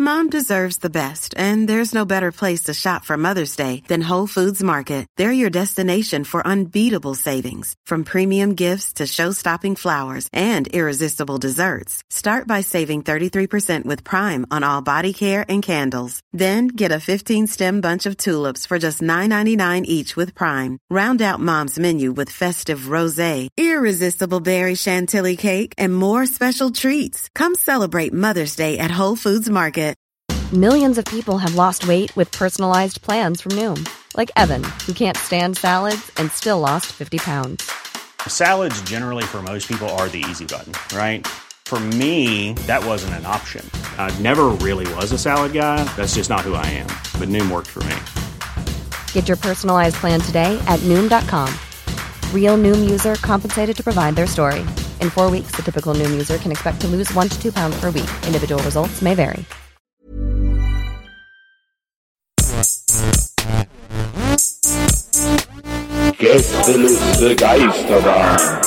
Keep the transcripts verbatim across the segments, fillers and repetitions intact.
Mom deserves the best, and there's no better place to shop for Mother's Day than Whole Foods Market. They're your destination for unbeatable savings, from premium gifts to show-stopping flowers and irresistible desserts. Start by saving thirty-three percent with Prime on all body care and candles. Then get a fifteen-stem bunch of tulips for just nine ninety-nine each with Prime. Round out Mom's menu with festive rosé, irresistible berry chantilly cake, and more special treats. Come celebrate Mother's Day at Whole Foods Market. Millions of people have lost weight with personalized plans from Noom. Like Evan, who can't stand salads and still lost fifty pounds. Salads generally for most people are the easy button, right? For me, that wasn't an option. I never really was a salad guy. That's just not who I am. But Noom worked for me. Get your personalized plan today at Noom dot com. Real Noom user compensated to provide their story. In four weeks, the typical Noom user can expect to lose one to two pounds per week. Individual results may vary. Gästeliste Geisterbahn.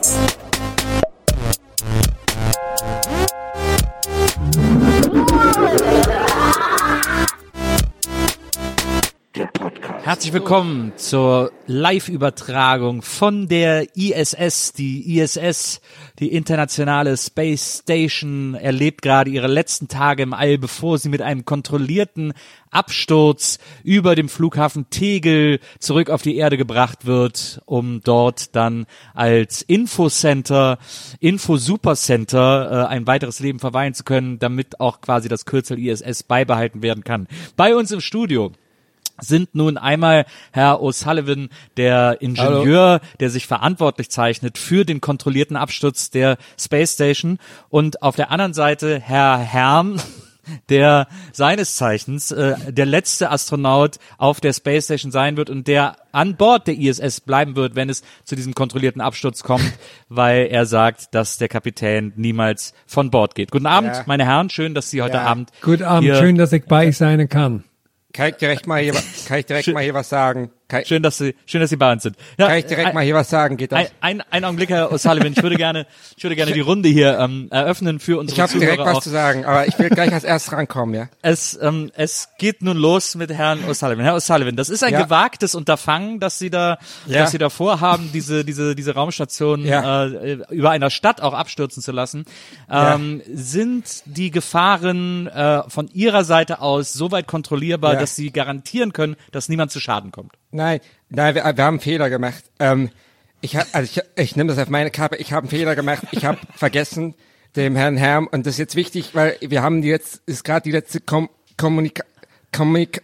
Herzlich willkommen zur Live-Übertragung von der I S S. Die I S S, die internationale Space Station, erlebt gerade ihre letzten Tage im All, bevor sie mit einem kontrollierten Absturz über dem Flughafen Tegel zurück auf die Erde gebracht wird, um dort dann als Infocenter, Info-Supercenter äh, ein weiteres Leben verweilen zu können, damit auch quasi das Kürzel I S S beibehalten werden kann. Bei uns im Studio sind nun einmal Herr O'Sullivan, der Ingenieur, Hallo. Der sich verantwortlich zeichnet für den kontrollierten Absturz der Space Station, und auf der anderen Seite Herr Herm, der seines Zeichens äh, der letzte Astronaut auf der Space Station sein wird und der an Bord der I S S bleiben wird, wenn es zu diesem kontrollierten Absturz kommt, weil er sagt, dass der Kapitän niemals von Bord geht. Guten Abend, ja. Meine Herren, schön, dass Sie heute ja. Abend Guten Abend, schön, dass ich bei euch sein kann. Kann ich direkt mal hier, kann ich direkt schön, mal hier was sagen? Kann, schön, dass Sie, schön, dass Sie bei uns sind. Ja, kann ich direkt ein, mal hier was sagen? Geht das? Ein, ein, ein Augenblick, Herr O'Sullivan. Ich würde gerne, ich würde gerne die Runde hier ähm, eröffnen für unsere ich hab Zuhörer. Ich habe direkt was auch. zu sagen, aber ich will gleich als erstes rankommen, ja. Es, ähm, es geht nun los mit Herrn O'Sullivan. Herr O'Sullivan, das ist ein ja. gewagtes Unterfangen, dass Sie da, ja. dass Sie da vorhaben, diese, diese, diese Raumstation ja. äh, über einer Stadt auch abstürzen zu lassen. Ähm, ja. Sind die Gefahren äh, von Ihrer Seite aus so weit kontrollierbar, ja. dass Sie garantieren können, dass niemand zu Schaden kommt? Nein, nein, wir, wir haben einen Fehler gemacht. Ähm, ich hab, also ich, ich nehme das auf meine Kappe. Ich habe einen Fehler gemacht. Ich habe vergessen, dem Herrn Herm, und das ist jetzt wichtig, weil wir haben jetzt, ist gerade die letzte Kom- Kommunika- Kommunika-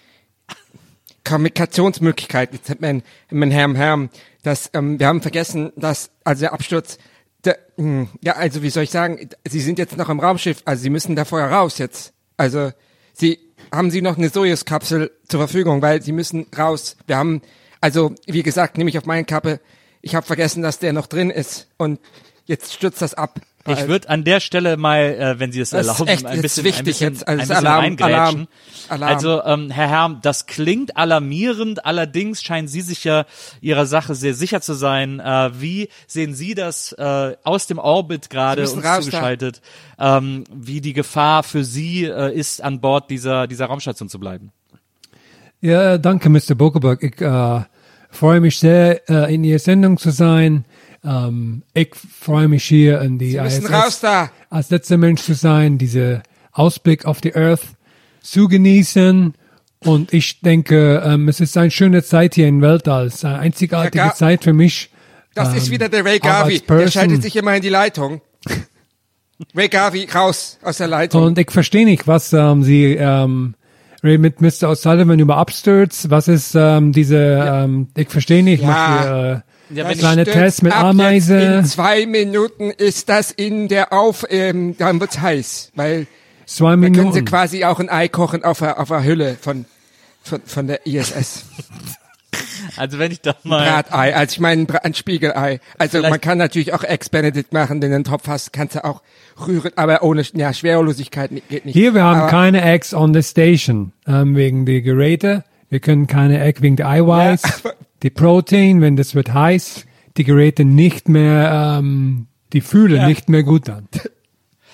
Kommunikationsmöglichkeit mit mein, mein Herrn Herm, dass ähm, wir haben vergessen, dass also der Absturz, der, mh, ja, also wie soll ich sagen, Sie sind jetzt noch im Raumschiff, also Sie müssen da vorher raus jetzt. Also Sie haben Sie noch eine Sojus-Kapsel zur Verfügung, weil Sie müssen raus. Wir haben, also wie gesagt, nehme ich auf meine Kappe, ich habe vergessen, dass der noch drin ist, und jetzt stürzt das ab. Ich würde an der Stelle mal, äh, wenn Sie es das erlauben, echt, ein bisschen, wichtig ein bisschen, jetzt. Also ein bisschen Alarm, reingrätschen. Alarm, Alarm. Also ähm, Herr Herm, das klingt alarmierend, allerdings scheinen Sie sich ja Ihrer Sache sehr sicher zu sein. Äh, wie sehen Sie das äh, aus dem Orbit gerade uns zugeschaltet, ähm, wie die Gefahr für Sie äh, ist, an Bord dieser, dieser Raumstation zu bleiben? Ja, danke, Mister Bokeberg. Ich äh, freue mich sehr, äh, in Ihrer Sendung zu sein. Um, ich freue mich hier in die Sie I S S raus da. als letzter Mensch zu sein, diese Ausblick auf die Earth zu genießen. Und ich denke, um, es ist eine schöne Zeit hier im Weltall. Es ist eine einzigartige ja, Zeit für mich. Das um, ist wieder der Ray Garvey. Der schaltet sich immer in die Leitung. Ray Garvey, raus aus der Leitung. Und ich verstehe nicht, was um, Sie um, mit Mister O'Sullivan über Absturz, was ist um, diese, ja. um, ich verstehe nicht, ja. was wir, uh, Ja, wenn kleine Test mit Ameise. In zwei Minuten ist das in der Auf, ähm, dann wird's heiß, weil zwei dann Minuten. können Sie quasi auch ein Ei kochen auf der, auf der Hülle von, von, von der I S S. Also wenn ich da mal... Bratei, also ich meine ein Spiegelei. Also Vielleicht man kann natürlich auch Ex-Benedict machen, den den Topf hast, kannst du auch rühren, aber ohne, ja, Schwerelosigkeit geht nicht. Hier, wir haben aber, keine Eggs on the station, ähm, wegen der Geräte. Wir können keine Egg wegen der Eiweiß. Ja, die Protein, wenn das wird heiß, die Geräte nicht mehr, ähm, die fühlen ja. nicht mehr gut an.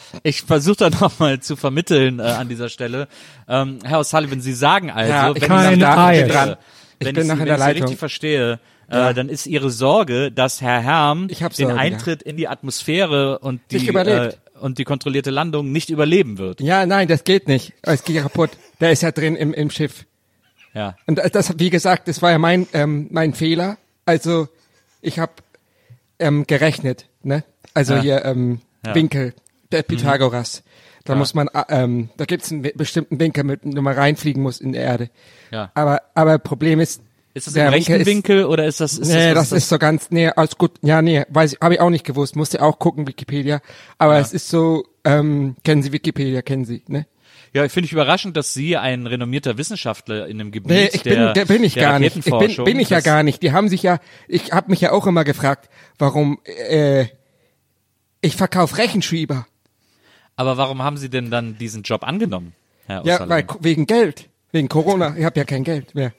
Ich versuche da nochmal zu vermitteln äh, an dieser Stelle. Ähm, Herr O'Sullivan, Sie sagen also, Ja, ich wenn keine ich, Eier. verstehe, dran. Ich wenn bin ich, noch Sie, in wenn der ich Sie Leitung. richtig verstehe, Ja. äh, dann ist Ihre Sorge, dass Herr Herm Ich hab den Sorge, Eintritt in die Atmosphäre und die, Nicht überlebt. äh, und die kontrollierte Landung nicht überleben wird. Ja, nein, das geht nicht. Es geht ja kaputt. Der ist ja drin im, im Schiff. Ja. Und das, wie gesagt, das war ja mein, ähm, mein Fehler. Also, ich habe ähm, gerechnet, ne? Also Ja. hier ähm, Ja. Winkel, der Pythagoras. Da Ja. muss man, äh, ähm, da gibt's einen wi- bestimmten Winkel, mit dem man reinfliegen muss in die Erde. Ja. Aber, aber Problem ist, Ist das der im rechten Winkel ist- Winkel oder ist das? Ist nee, was das ist so ganz, nee, alles gut. Ja, nee, weiß ich, habe ich auch nicht gewusst. Musste auch gucken, Wikipedia. Aber Ja. es ist so, ähm, kennen Sie Wikipedia, kennen Sie, ne? Ja, finde ich überraschend, dass Sie, ein renommierter Wissenschaftler in einem Gebiet Nee, ich bin, der, der bin ich der gar nicht. Ich bin, Raketenforschung, bin ich ja das- gar nicht. Die haben sich ja, ich habe mich ja auch immer gefragt, warum, äh, ich verkaufe Rechenschieber. Aber warum haben Sie denn dann diesen Job angenommen, Herr Ja, O'Sullivan? weil, wegen Geld. Wegen Corona. Ich habe ja kein Geld mehr.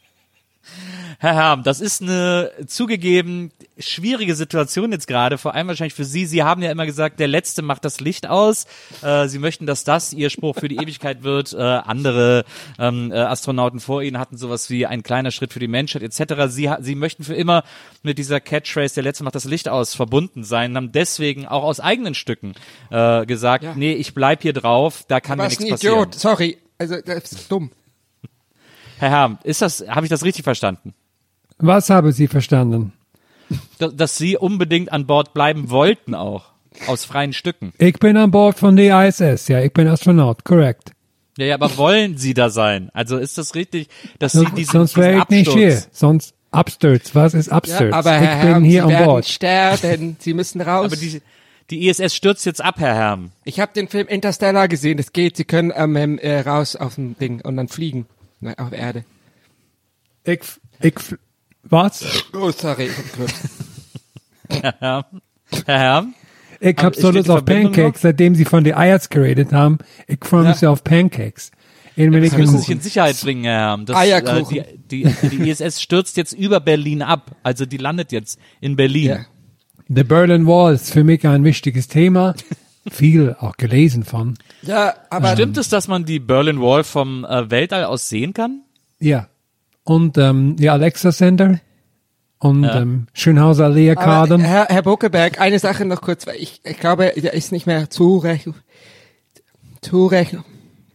Herr Herm, das ist eine zugegeben schwierige Situation jetzt gerade, vor allem wahrscheinlich für Sie. Sie haben ja immer gesagt, der Letzte macht das Licht aus. Äh, Sie möchten, dass das Ihr Spruch für die Ewigkeit wird. Äh, andere ähm, äh, Astronauten vor Ihnen hatten sowas wie ein kleiner Schritt für die Menschheit et cetera. Sie, ha- Sie möchten für immer mit dieser Catchphrase, der Letzte macht das Licht aus, verbunden sein, haben deswegen auch aus eigenen Stücken äh, gesagt, Ja. nee, ich bleib hier drauf, da kann mir Was ein nichts passieren. Idiot. Sorry. Also, das ist dumm. Herr Herm, ist das, habe ich das richtig verstanden? Was haben Sie verstanden? Dass, dass Sie unbedingt an Bord bleiben wollten auch, aus freien Stücken. Ich bin an Bord von der I S S, ja, ich bin Astronaut, korrekt. Ja, ja, aber wollen Sie da sein? Also ist das richtig, dass Sie diesen, Sonst diesen wäre ich nicht hier. Absturz, Sonst Absturz. Was ist Absturz? aber ich Herr bin Herm, hier Sie an werden Bord. sterben. Sie müssen raus. aber die, die I S S stürzt jetzt ab, Herr Herm. ich habe den Film Interstellar gesehen. Das geht. Sie können ähm, ähm, äh, raus auf dem Ding und dann fliegen. Nein, auf Erde. Ich, ich, was? Oh, sorry. Ich hab gehört. Herr Herm? Herr Herm? Ich Aber hab so steht Lust die auf Verbindung Pancakes, seitdem Sie von den Eiers geredet haben. Ich freue mich Ja. so auf Pancakes. Und wenn ich Sie müssen in- sich in Sicherheit bringen, Herr Herm. Das, Eierkuchen. Äh, die, die, die I S S stürzt jetzt über Berlin ab. Also die landet jetzt in Berlin. Ja. The Berlin Wall ist für mich ein wichtiges Thema. Viel auch gelesen von. Ja, aber Stimmt es, dass man die Berlin Wall vom äh, Weltall aus sehen kann? Ja. Und ähm, die Alexa Center und Ja. ähm, Schönhauser Allee Aber, Garden. Herr, Herr Buckeberg, eine Sache noch kurz, weil ich, ich glaube, der ist nicht mehr zurechnung, zurechnung,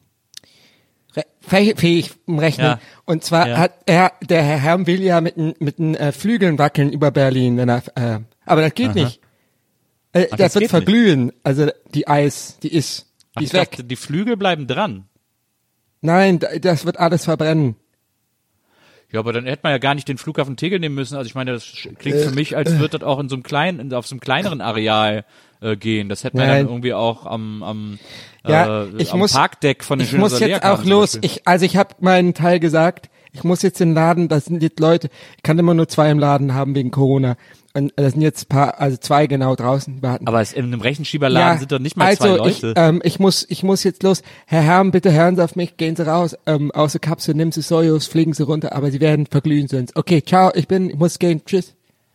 re- fähig fähig im Rechnen. Ja. Und zwar Ja. hat er, der Herr Herm will ja mit den mit den äh, Flügeln wackeln über Berlin, wenn er, äh, aber das geht nicht. Äh, Ach, das, das wird geht verglühen, also die Eis, die ist, Ach, die ich ist weg. dachte, die Flügel bleiben dran. Nein, da- das wird alles verbrennen. Ja, aber dann hätte man ja gar nicht den Flughafen Tegel nehmen müssen. Also ich meine, das sch- klingt für mich, als würde das auch in so einem kleinen, auf so einem kleineren Areal äh, gehen. Das hätte man Nein. dann irgendwie auch am, am, Ja, äh, ich am muss, Parkdeck von den ich muss Schönhauser jetzt Lehrgarten auch zum los. Beispiel. Ich, also ich habe meinen Teil gesagt. Ich muss jetzt in den Laden. Das sind jetzt Leute. Ich kann immer nur zwei im Laden haben wegen Corona. Und das sind jetzt paar, also zwei genau draußen warten. Aber es, in einem Rechenschieberladen sind doch nicht mal also zwei Leute. Ich, ähm, ich muss, ich muss jetzt los. Herr Herm, bitte hören Sie auf mich, gehen Sie raus, ähm, aus der Kapsel, nehmen Sie Sojus, fliegen Sie runter, aber Sie werden verglühen sonst. Okay, ciao, ich bin, ich muss gehen, tschüss.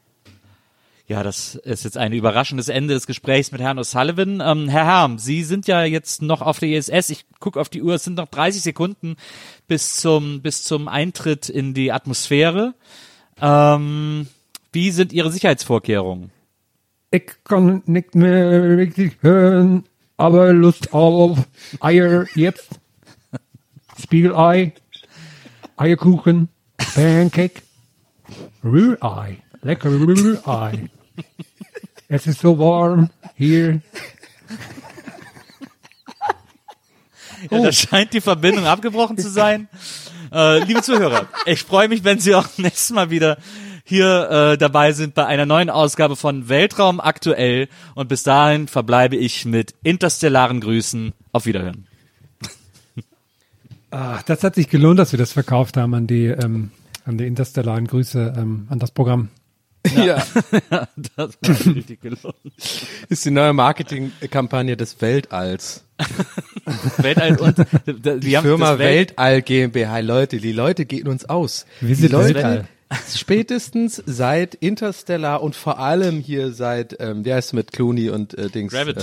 Ja, das ist jetzt ein überraschendes Ende des Gesprächs mit Herrn O'Sullivan. Ähm, Herr Herm, Sie sind ja jetzt noch auf der I S S. Ich gucke auf die Uhr, es sind noch dreißig Sekunden bis zum, bis zum Eintritt in die Atmosphäre. Ähm, wie sind Ihre Sicherheitsvorkehrungen? Ich kann nicht mehr richtig hören, aber Lust auf Eier jetzt. Spiegelei, Eierkuchen, Pancake, Rührei, lecker Rührei. Es ist so warm hier. Ja, da scheint die Verbindung abgebrochen zu sein. Äh, liebe Zuhörer, ich freue mich, wenn Sie auch nächstes Mal wieder hier äh, dabei sind bei einer neuen Ausgabe von Weltraum aktuell. Und bis dahin verbleibe ich mit interstellaren Grüßen. Auf Wiederhören. Ach, das hat sich gelohnt, dass wir das verkauft haben an die, ähm, an die interstellaren Grüße, ähm, an das Programm. Ja, Das hat richtig gelohnt. ist die neue Marketingkampagne des Weltalls. Weltall und die Die haben Firma das Welt- Weltall GmbH. Leute, die Leute gehen uns aus. Wir Die sind Leute, Weltall. spätestens seit Interstellar und vor allem hier seit, ähm, wie heißt es mit Clooney und äh, Dings? Gravity. Äh,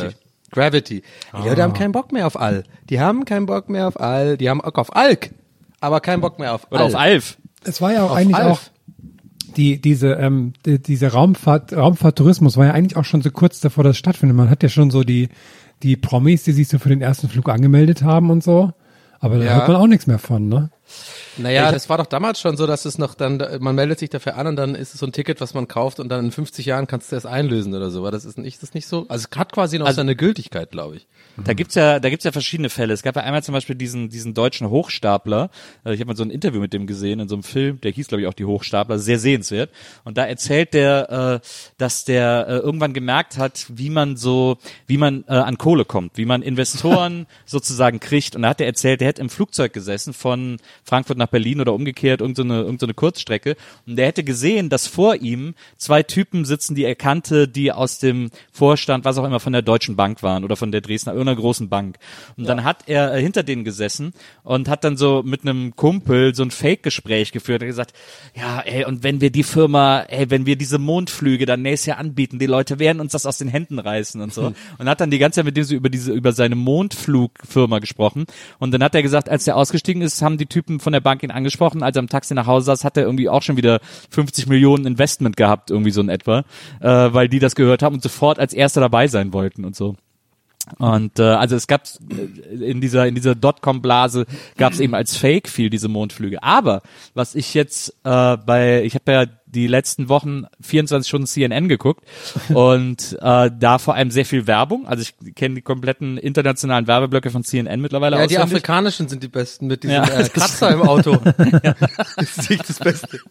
Gravity. Die Leute haben keinen Bock mehr auf All. Die haben keinen Bock mehr auf All. Die haben Bock auf Alk, aber keinen Bock mehr auf Oder All. auf Alf. Es war ja auch Auf eigentlich Alf. auch die diese ähm, die, diese Raumfahrt Raumfahrttourismus war ja eigentlich auch schon so kurz davor, dass es stattfindet. Man hat ja schon so die die Promis, die sich so für den ersten Flug angemeldet haben und so, aber da Ja. hört man auch nichts mehr von, ne? Naja, das war doch damals schon so, dass es noch dann, man meldet sich dafür an und dann ist es so ein Ticket, was man kauft und dann in fünfzig Jahren kannst du das einlösen oder so. Aber das ist nicht, das ist nicht so. Also es hat quasi noch Also- seine Gültigkeit, glaube ich. Da gibt's ja, da gibt's ja verschiedene Fälle. Es gab ja einmal zum Beispiel diesen, diesen deutschen Hochstapler. Äh, Ich habe mal so ein Interview mit dem gesehen in so einem Film. Der hieß, glaube ich, auch die Hochstapler. Sehr sehenswert. Und da erzählt der, äh, dass der äh, irgendwann gemerkt hat, wie man so, wie man äh, an Kohle kommt, wie man Investoren sozusagen kriegt. Und da hat er erzählt, der hätte im Flugzeug gesessen von Frankfurt nach Berlin oder umgekehrt, irgend so eine, irgend so eine Kurzstrecke. Und der hätte gesehen, dass vor ihm zwei Typen sitzen, die er kannte, die aus dem Vorstand, was auch immer, von der Deutschen Bank waren oder von der Dresdner, irgendeiner großen Bank. Und dann hat er äh, hinter denen gesessen und hat dann so mit einem Kumpel so ein Fake-Gespräch geführt. Er hat gesagt, ja, ey, und wenn wir die Firma, ey, wenn wir diese Mondflüge dann nächstes Jahr anbieten, die Leute werden uns das aus den Händen reißen und so. Und hat dann die ganze Zeit mit dem so über diese, über seine Mondflugfirma gesprochen. Und dann hat er gesagt, als er ausgestiegen ist, haben die Typen von der Bank ihn angesprochen. Als er am Taxi nach Hause saß, hat er irgendwie auch schon wieder fünfzig Millionen Investment gehabt, irgendwie so in etwa, äh, weil die das gehört haben und sofort als Erster dabei sein wollten und so. Und äh, also es gab äh, in dieser in dieser Dotcom-Blase gab es eben als Fake viel diese Mondflüge. Aber was ich jetzt äh, bei, ich habe ja die letzten Wochen vierundzwanzig Stunden C N N geguckt und äh, da vor allem sehr viel Werbung. Also ich kenne die kompletten internationalen Werbeblöcke von C N N mittlerweile Ja, die auswendig. afrikanischen sind die besten mit diesem Ja. äh, Kratzer im Auto. Das ist nicht das Beste.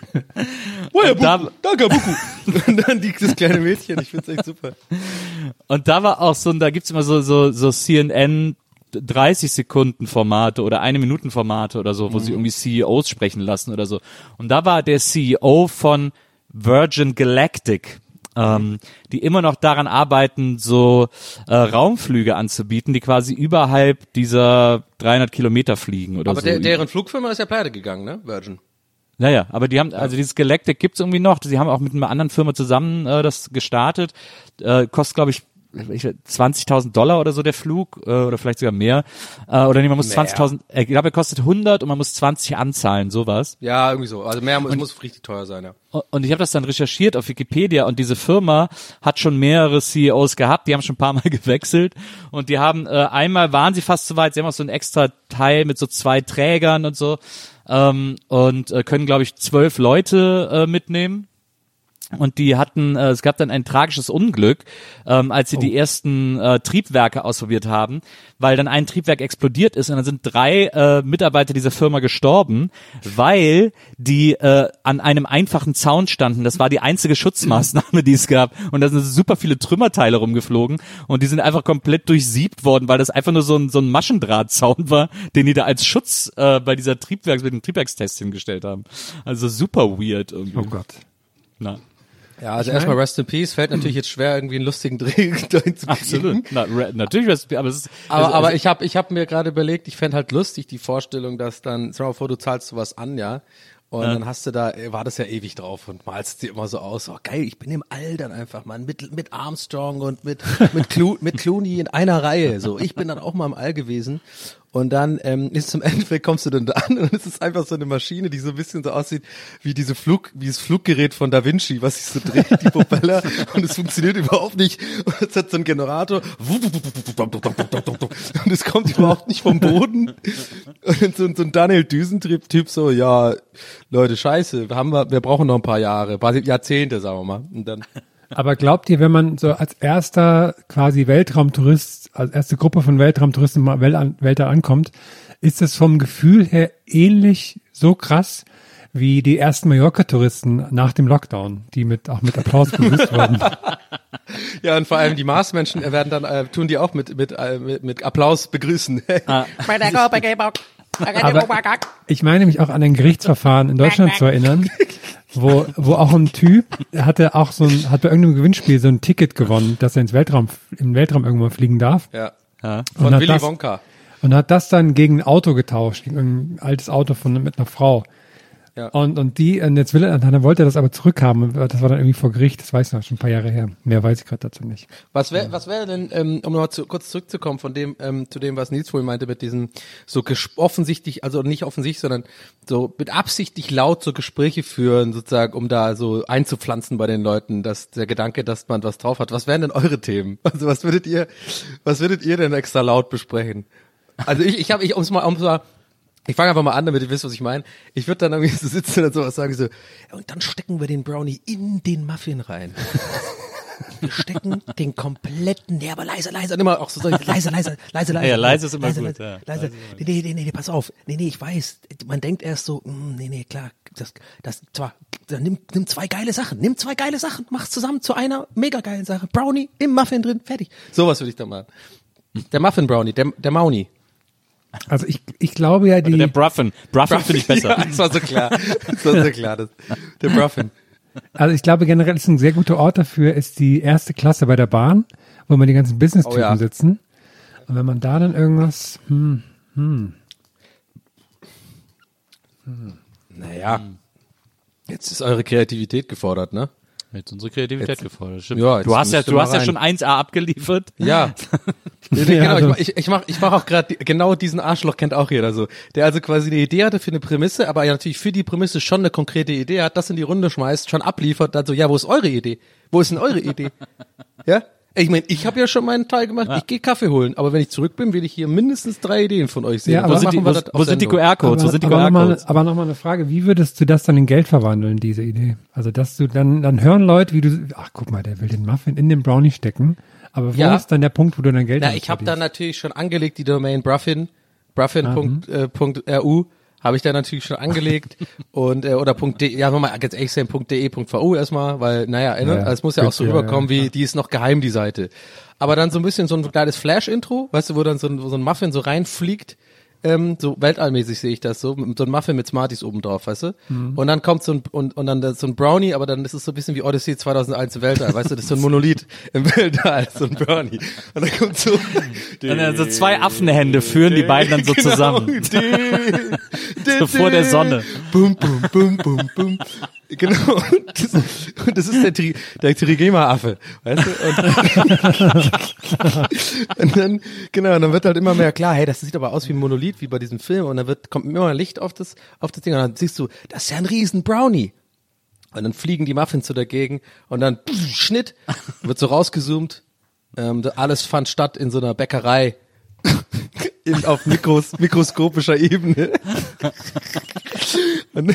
Und da, Danke, Buku. Und dann die, das kleine Mädchen, ich find's echt super. Und da war auch so, ein- da gibt's immer so so so C N N dreißig Sekunden Formate oder eine Minuten Formate oder so, wo sie irgendwie C E Os sprechen lassen oder so. Und da war der C E O von Virgin Galactic, ähm, die immer noch daran arbeiten, so äh, Raumflüge anzubieten, die quasi überhalb dieser dreihundert Kilometer fliegen oder Aber so. der, deren Flugfirma ist ja pleite gegangen, ne? Virgin. Naja, aber die haben, also dieses Galactic gibt's irgendwie noch. Sie haben auch mit einer anderen Firma zusammen äh, das gestartet. Äh, kostet, glaube ich, zwanzigtausend Dollar oder so der Flug, äh, oder vielleicht sogar mehr. Äh, oder nee, man muss Mehr. zwanzigtausend, äh, ich glaube, er kostet hundert und man muss zwanzig anzahlen, sowas. Ja, irgendwie so. Also mehr, es muss richtig teuer sein, ja. Und ich habe das dann recherchiert auf Wikipedia und diese Firma hat schon mehrere C E Os gehabt, die haben schon ein paar Mal gewechselt und die haben, äh, einmal waren sie fast so weit, sie haben auch so ein extra Teil mit so zwei Trägern und so ähm, und äh, können, glaube ich, zwölf Leute äh, mitnehmen. Und die hatten, äh, es gab dann ein tragisches Unglück, ähm, als sie die ersten äh, Triebwerke ausprobiert haben, weil dann ein Triebwerk explodiert ist und dann sind drei äh, Mitarbeiter dieser Firma gestorben, weil die äh, an einem einfachen Zaun standen. Das war die einzige Schutzmaßnahme, die es gab. Und da sind super viele Trümmerteile rumgeflogen und die sind einfach komplett durchsiebt worden, weil das einfach nur so ein, so ein Maschendrahtzaun war, den die da als Schutz äh, bei dieser Triebwerks, mit dem Triebwerkstest hingestellt haben. Also super weird irgendwie. Oh Gott. Na. Ja, also erstmal Rest in Peace, fällt natürlich jetzt schwer, irgendwie einen lustigen Dreh dahin zu kriegen. Absolut. Na, re- natürlich, was- aber es ist, Aber, also, aber also, ich habe ich hab mir gerade überlegt, ich fände halt lustig die Vorstellung, dass dann, stell dir mal vor, du zahlst sowas an, ja, und Ja. dann hast du da, war das ja ewig drauf und malst dir immer so aus, oh geil, ich bin im All dann einfach, Mann, mit, mit Armstrong und mit, mit, Clo mit Clooney in einer Reihe, so, ich bin dann auch mal im All gewesen. Und dann ähm, ist zum Endeffekt kommst du dann da an und es ist einfach so eine Maschine, die so ein bisschen so aussieht wie diese Flug, wie das Fluggerät von Da Vinci, was sich so dreht, die Propeller, und es funktioniert überhaupt nicht. Und es hat so einen Generator und es kommt überhaupt nicht vom Boden. Und so, so ein Daniel Düsentrieb-Typ so, ja, Leute, scheiße, wir haben wir, wir brauchen noch ein paar Jahre, ein paar Jahrzehnte, sagen wir mal. Und dann Aber glaubt ihr, wenn man so als erster quasi Weltraumtourist, als erste Gruppe von Weltraumtouristen mal Welt an, Weltall ankommt, ist das vom Gefühl her ähnlich so krass wie die ersten Mallorca-Touristen nach dem Lockdown, die mit auch mit Applaus begrüßt wurden? ja, und vor allem die Marsmenschen werden dann, äh, tun die auch mit, mit, äh, mit, mit Applaus begrüßen. Aber ich meine mich auch an ein Gerichtsverfahren in Deutschland zu erinnern, wo, wo auch ein Typ hatte auch so ein, hat bei irgendeinem Gewinnspiel so ein Ticket gewonnen, dass er ins Weltraum, im Weltraum irgendwann fliegen darf. Ja. ja. Von Und hat Willy das- Wonka. Und hat das dann gegen ein Auto getauscht, gegen ein altes Auto von, mit einer Frau. Ja. Und, und die, und jetzt will er, dann wollte er das aber zurückhaben. Das war dann irgendwie vor Gericht, das weiß ich noch, schon ein paar Jahre her. Mehr weiß ich gerade dazu nicht. Was wäre, was wäre denn, ähm, um noch zu, kurz zurückzukommen von dem, ähm, zu dem, was Nils wohl meinte, mit diesem so ges- offensichtlich, also nicht offensichtlich, sondern so mit absichtlich laut so Gespräche führen, sozusagen, um da so einzupflanzen bei den Leuten, dass der Gedanke, dass man was drauf hat. Was wären denn eure Themen? Also was würdet ihr, was würdet ihr denn extra laut besprechen? Also ich, ich habe, ich, um's mal, um's mal, ich fange einfach mal an, damit ihr wisst, was ich meine. Ich würde dann irgendwie so sitzen und sowas sagen, so, ja, und dann stecken wir den Brownie in den Muffin rein. Wir stecken den kompletten, nee, aber leise, leise, und immer auch so, so leise, leise, leise, leise. Ja, leise ist immer leise, gut, leise, ja. leise. Nee, nee, nee, nee, nee, pass auf. Nee, nee, ich weiß, man denkt erst so, mm, nee, nee, klar, das, das, zwar, dann nimm, nimm zwei geile Sachen, nimm zwei geile Sachen, mach's zusammen zu einer mega geilen Sache. Brownie im Muffin drin, fertig. Sowas würde ich dann machen. Der Muffin Brownie, der, der Mauni. Also ich, ich glaube ja, die, Oder der Bruffin. Bruffin finde ich besser. Ja, das war so klar. Das war so klar. Das, der Bruffin. also ich glaube generell ist ein sehr guter Ort dafür, ist die erste Klasse bei der Bahn, wo man die ganzen Business-Typen Oh ja. sitzen. Und wenn man da dann irgendwas, hm, hm. Naja. Jetzt ist eure Kreativität gefordert, ne? Jetzt unsere Kreativität Jetzt- gefordert. Stimmt. Ja, jetzt du hast ja, müsst ihr du mal hast ja rein. schon eins A abgeliefert. Ja. Nee, nee, Ja, genau, also- ich, ich, ich mach, ich mach auch gerade genau diesen Arschloch kennt auch jeder so, der also quasi eine Idee hatte für eine Prämisse, aber ja natürlich für die Prämisse schon eine konkrete Idee hat, das in die Runde schmeißt, schon abliefert, dann so, ja, wo ist eure Idee? Wo ist denn eure Idee? Ja? Ich meine, ich habe ja schon meinen Teil gemacht, ich gehe Kaffee holen, aber wenn ich zurück bin, will ich hier mindestens drei Ideen von euch sehen. Ja, Und aber dann Wo sind die, machen wir wo, das auf wo sind die Sendung. Q R-Codes? Wo Aber, sind die aber Q nochmal, R-Codes? aber nochmal eine Frage, wie würdest du das dann in Geld verwandeln, diese Idee? Also dass du dann, dann hören Leute, wie du, ach guck mal, der will den Muffin in den Brownie stecken, aber wo Ja. ist dann der Punkt, wo du dein Geld Na, damit ich habe dann verdienst? natürlich schon angelegt, die Domain Bruffin, bruffin.ru, habe ich da natürlich schon angelegt und äh, oder .de, ja, nochmal ganz ehrlich sein, .de, .vu erstmal, weil, naja, Ja, ne, es muss ja auch so ja, rüberkommen, ja. wie, die ist noch geheim, die Seite. Aber dann so ein bisschen so ein kleines Flash-Intro, weißt du, wo dann so ein, wo so ein Muffin so reinfliegt, ähm, so weltallmäßig sehe ich das so, mit so ein Muffin mit Smarties oben drauf, weißt du? Mhm. Und dann kommt so ein, und, und dann das- so ein Brownie, aber dann ist es so ein bisschen wie Odyssey zweitausendeins im Weltall, weißt du, das ist so ein Monolith im Weltall, so ein Brownie. Und dann kommt so, Und dann so zwei Affenhände führen die beiden dann so Genau. zusammen. So vor der Sonne. Bum, bum, bum, bum, bum. Genau. Und das, und das ist der, Tri, der Trigema-Affe. Weißt du? Und, und dann, genau, und dann wird halt immer mehr klar, hey, das sieht aber aus wie ein Monolith, wie bei diesem Film. Und dann wird, kommt immer mehr Licht auf das, auf das Ding. Und dann siehst du, das ist ja ein riesen Brownie. Und dann fliegen die Muffins so dagegen. Und dann, pff, Schnitt, wird so rausgezoomt. Ähm, das alles fand statt in so einer Bäckerei. In, auf mikros, mikroskopischer Ebene. Und,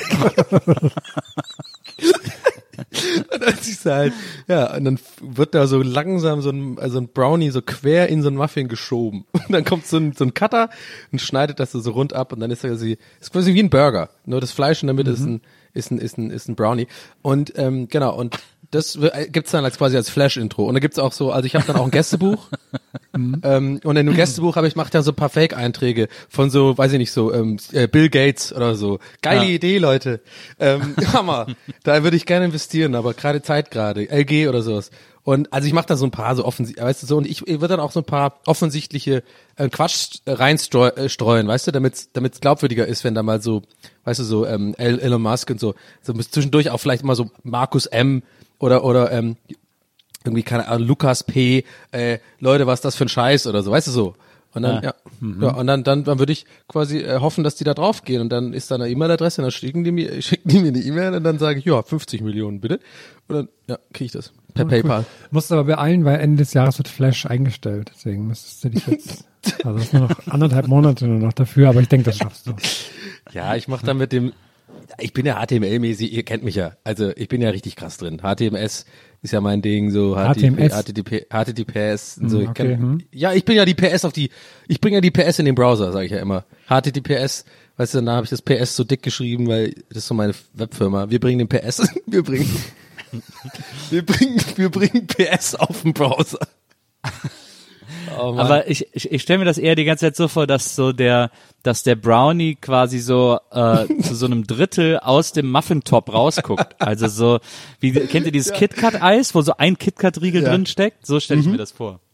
und dann siehst du halt, ja, und dann wird da so langsam so ein, also ein Brownie so quer in so ein Muffin geschoben. Und dann kommt so ein, so ein Cutter und schneidet das so rund ab und dann ist er quasi, ist quasi wie ein Burger. Nur das Fleisch in der Mitte ist ein, ist ein, ist ein, ist ein Brownie. Und, ähm, genau, und das w- gibt's dann als quasi als Flash-Intro. Und da gibt's auch so, also ich habe dann auch ein Gästebuch. ähm, und in dem Gästebuch habe ich, mache dann so ein paar Fake-Einträge von so, weiß ich nicht, so ähm, äh, Bill Gates oder so. Geile Ja. Idee, Leute. Ähm, Hammer. Da würde ich gerne investieren, aber gerade Zeit gerade. L G oder sowas. Und also ich mache da so ein paar so offensichtlich, weißt du, so, und ich, ich würde dann auch so ein paar offensichtliche äh, Quatsch äh, reinstreuen, äh, streuen, weißt du, damit es glaubwürdiger ist, wenn da mal so, weißt du, so ähm, El- Elon Musk und so, so zwischendurch auch vielleicht mal so Markus M. oder oder ähm, irgendwie, keine Ahnung, Lukas P., äh, Leute, was ist das für ein Scheiß oder so, weißt du so. Und dann, ja, ja, ja und dann, dann, dann würde ich quasi äh, hoffen, dass die da drauf gehen und dann ist da eine E-Mail-Adresse und dann schicken die mir, schicken die mir eine E-Mail und dann sage ich, ja, fünfzig Millionen bitte. Und dann, ja, kriege ich das. Per PayPal. Musst aber beeilen, weil Ende des Jahres wird Flash eingestellt, deswegen müsstest du dich jetzt, also das ist nur noch anderthalb Monate nur noch dafür, aber ich denke, das schaffst du. Ja, ich mache dann mit dem, ich bin ja H T M L-mäßig, ihr kennt mich ja, also ich bin ja richtig krass drin. H T M S ist ja mein Ding, so H T M S? H T T P, H T T P S und so. Hm, Ich okay, kenn, hm. Ja, ich bin ja die P S auf die, ich bringe ja die P S in den Browser, sage ich ja immer. H T T P S, weißt du, da habe ich das P S so dick geschrieben, weil das ist so meine Webfirma. Wir bringen den P S, wir bringen, wir bringen, wir bringen P S auf den Browser. Oh Mann. Aber ich, ich, ich stelle mir das eher die ganze Zeit so vor, dass so der, dass der Brownie quasi so äh, zu so einem Drittel aus dem Muffintop rausguckt. Also so, wie kennt ihr dieses KitKat-Eis, wo so ein KitKat-Riegel Ja. drin steckt? So stelle ich mir das vor.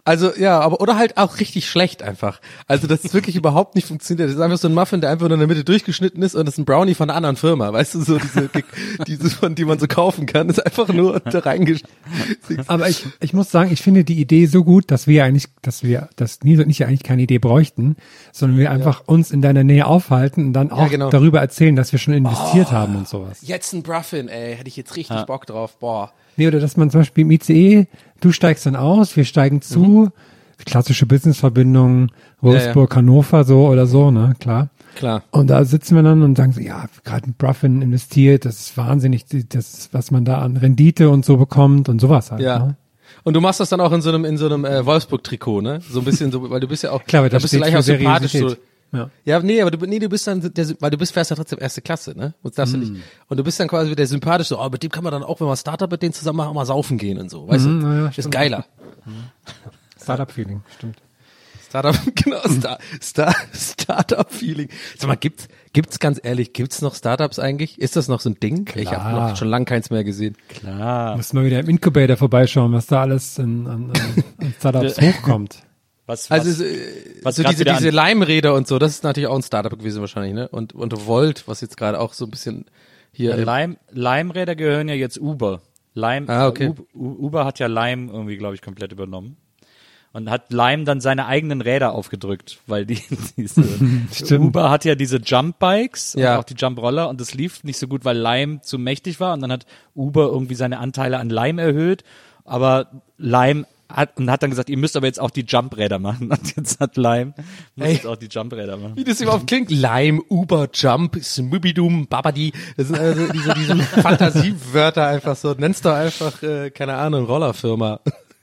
Also ja, aber oder halt auch richtig schlecht einfach. Also das ist wirklich überhaupt nicht funktioniert. Das ist einfach so ein Muffin, der einfach nur in der Mitte durchgeschnitten ist und das ist ein Brownie von einer anderen Firma. Weißt du, so diese, diese von die man so kaufen kann, ist einfach nur da reingeschnitten. Aber ich, ich muss sagen, ich finde die Idee so gut, dass wir eigentlich, dass wir, dass Nils und ich ja eigentlich keine Idee bräuchten, sondern wir einfach uns in deiner Nähe aufhalten und dann auch Ja, genau. darüber erzählen, dass wir schon investiert oh, haben und sowas. Jetzt ein Bruffin, ey, hätte ich jetzt richtig ja. Bock drauf. Boah. Nee, oder dass man zum Beispiel im I C E, du steigst dann aus, wir steigen zu, mhm. klassische Businessverbindung, Wolfsburg, ja, ja. Hannover, so oder so, ne, klar. Klar. Und da sitzen wir dann und sagen so, ja, gerade ein Bruffin investiert, das ist wahnsinnig, das, was man da an Rendite und so bekommt und sowas halt. Ja. Ne? Und du machst das dann auch in so einem, in so einem äh, Wolfsburg-Trikot, ne? So ein bisschen so, weil du bist ja auch, klar, da bist du gleich auch sympathisch so. Ja. ja, nee, aber du, nee, du bist dann, der, weil du bist fährst ja trotzdem erste Klasse, ne? Und, darfst mm. du nicht, und du bist dann quasi wieder sympathisch, so, oh, mit dem kann man dann auch, wenn man Startup mit denen zusammen machen, auch mal saufen gehen und so, weißt mm, du? Ja, ist geiler. Startup-Feeling, stimmt. Startup, genau, Star, Star, Startup-Feeling. Sag mal, gibt's, gibt's ganz ehrlich, gibt's noch Startups eigentlich? Ist das noch so ein Ding? Klar. Ich habe noch schon lange keins mehr gesehen. Klar. Muss mal wieder im Incubator vorbeischauen, was da alles in, an, an, an Startups hochkommt. Was, was, also was so diese, diese Leimräder und so, das ist natürlich auch ein Startup gewesen wahrscheinlich, ne? Und und Volt, was jetzt gerade auch so ein bisschen hier. Ja, Leim, Leimräder gehören ja jetzt Uber. Lime, ah, okay. Uber, Uber hat ja Lime irgendwie, glaube ich, komplett übernommen. Und hat Lime dann seine eigenen Räder aufgedrückt, weil die diese Uber hat ja diese Jump-Bikes ja. und auch die Jump-Roller und das lief nicht so gut, weil Lime zu mächtig war und dann hat Uber irgendwie seine Anteile an Lime erhöht, aber Lime hat, und hat dann gesagt, ihr müsst aber jetzt auch die Jump-Räder machen. Und jetzt hat Lime muss jetzt auch die Jump-Räder machen. Wie das überhaupt klingt. Lime, Uber, Jump, Smubidum, Babadi. Das sind also diese, diese Fantasiewörter einfach so. Nennst doch einfach, äh, keine Ahnung, Rollerfirma.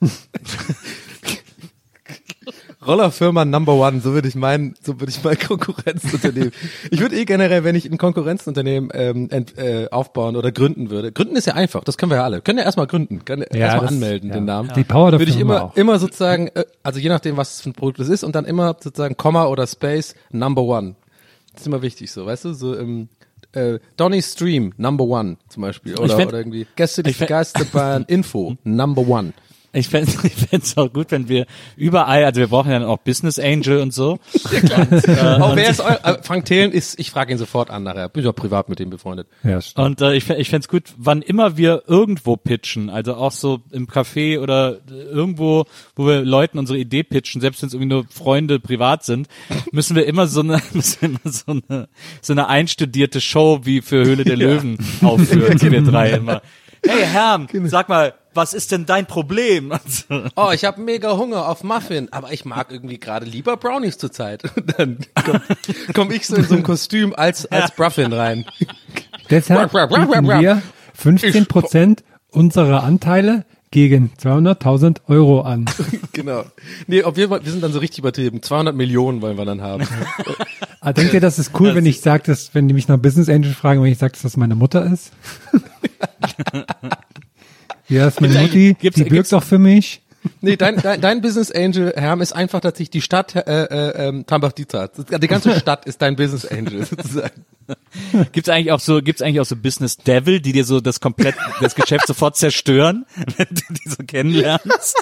Rollerfirma Number One, so würde ich meinen, so würde ich mein Konkurrenzunternehmen. Ich würde eh generell, wenn ich ein Konkurrenzunternehmen ähm, ent, äh, aufbauen oder gründen würde. Gründen ist ja einfach, das können wir ja alle. Können ja erstmal gründen, können ja, erstmal anmelden, ja. den Namen. Die Power würde ich immer, auch. immer sozusagen, äh, also je nachdem, was es für ein Produkt das ist, und dann immer sozusagen Komma oder Space Number One. Das ist immer wichtig, so, weißt du, so im äh, Donny Stream Number One zum Beispiel oder, fänd, oder irgendwie Gäste, die begeistert waren, Info Number One. Ich fände ich fänd's auch gut, wenn wir überall, also wir brauchen ja dann auch Business Angel und so. Ja, klar. Und, äh, auch wer ist euer, äh, Frank Thelen ist, ich frage ihn sofort an nachher, bin ich auch privat mit ihm befreundet. Ja, und äh, ich, ich fände es gut, wann immer wir irgendwo pitchen, also auch so im Café oder irgendwo, wo wir Leuten unsere Idee pitchen, selbst wenn es irgendwie nur Freunde privat sind, müssen wir immer so eine, müssen wir immer so eine, so eine einstudierte Show wie für Höhle der Löwen ja. aufführen, die wir drei immer. Hey Herm, sag mal, was ist denn dein Problem? Oh, ich habe mega Hunger auf Muffin, aber ich mag irgendwie gerade lieber Brownies zurzeit. Und dann komme komm ich so in so ein Kostüm als als Bruffin rein. Deshalb bieten wir fünfzehn Prozent unserer Anteile gegen zweihunderttausend Euro an. Genau. Nee, ob wir, wir sind dann so richtig übertrieben. zweihundert Millionen wollen wir dann haben. Ah, denkt ihr, das ist cool, wenn ich sage, dass, wenn die mich nach Business Angel fragen, wenn ich sage, dass das meine Mutter ist? Ja, das ist meine Mutti, gibt's, die bürgt auch für mich. Nee, dein, dein, dein Business Angel, Herm, ist einfach tatsächlich die Stadt äh, äh, ähm, Tambach-Dietz. Die ganze Stadt ist dein Business Angel sozusagen. Gibt's eigentlich auch so, gibt's eigentlich auch so Business Devil, die dir so das komplett, das Geschäft sofort zerstören, wenn du die so kennenlernst?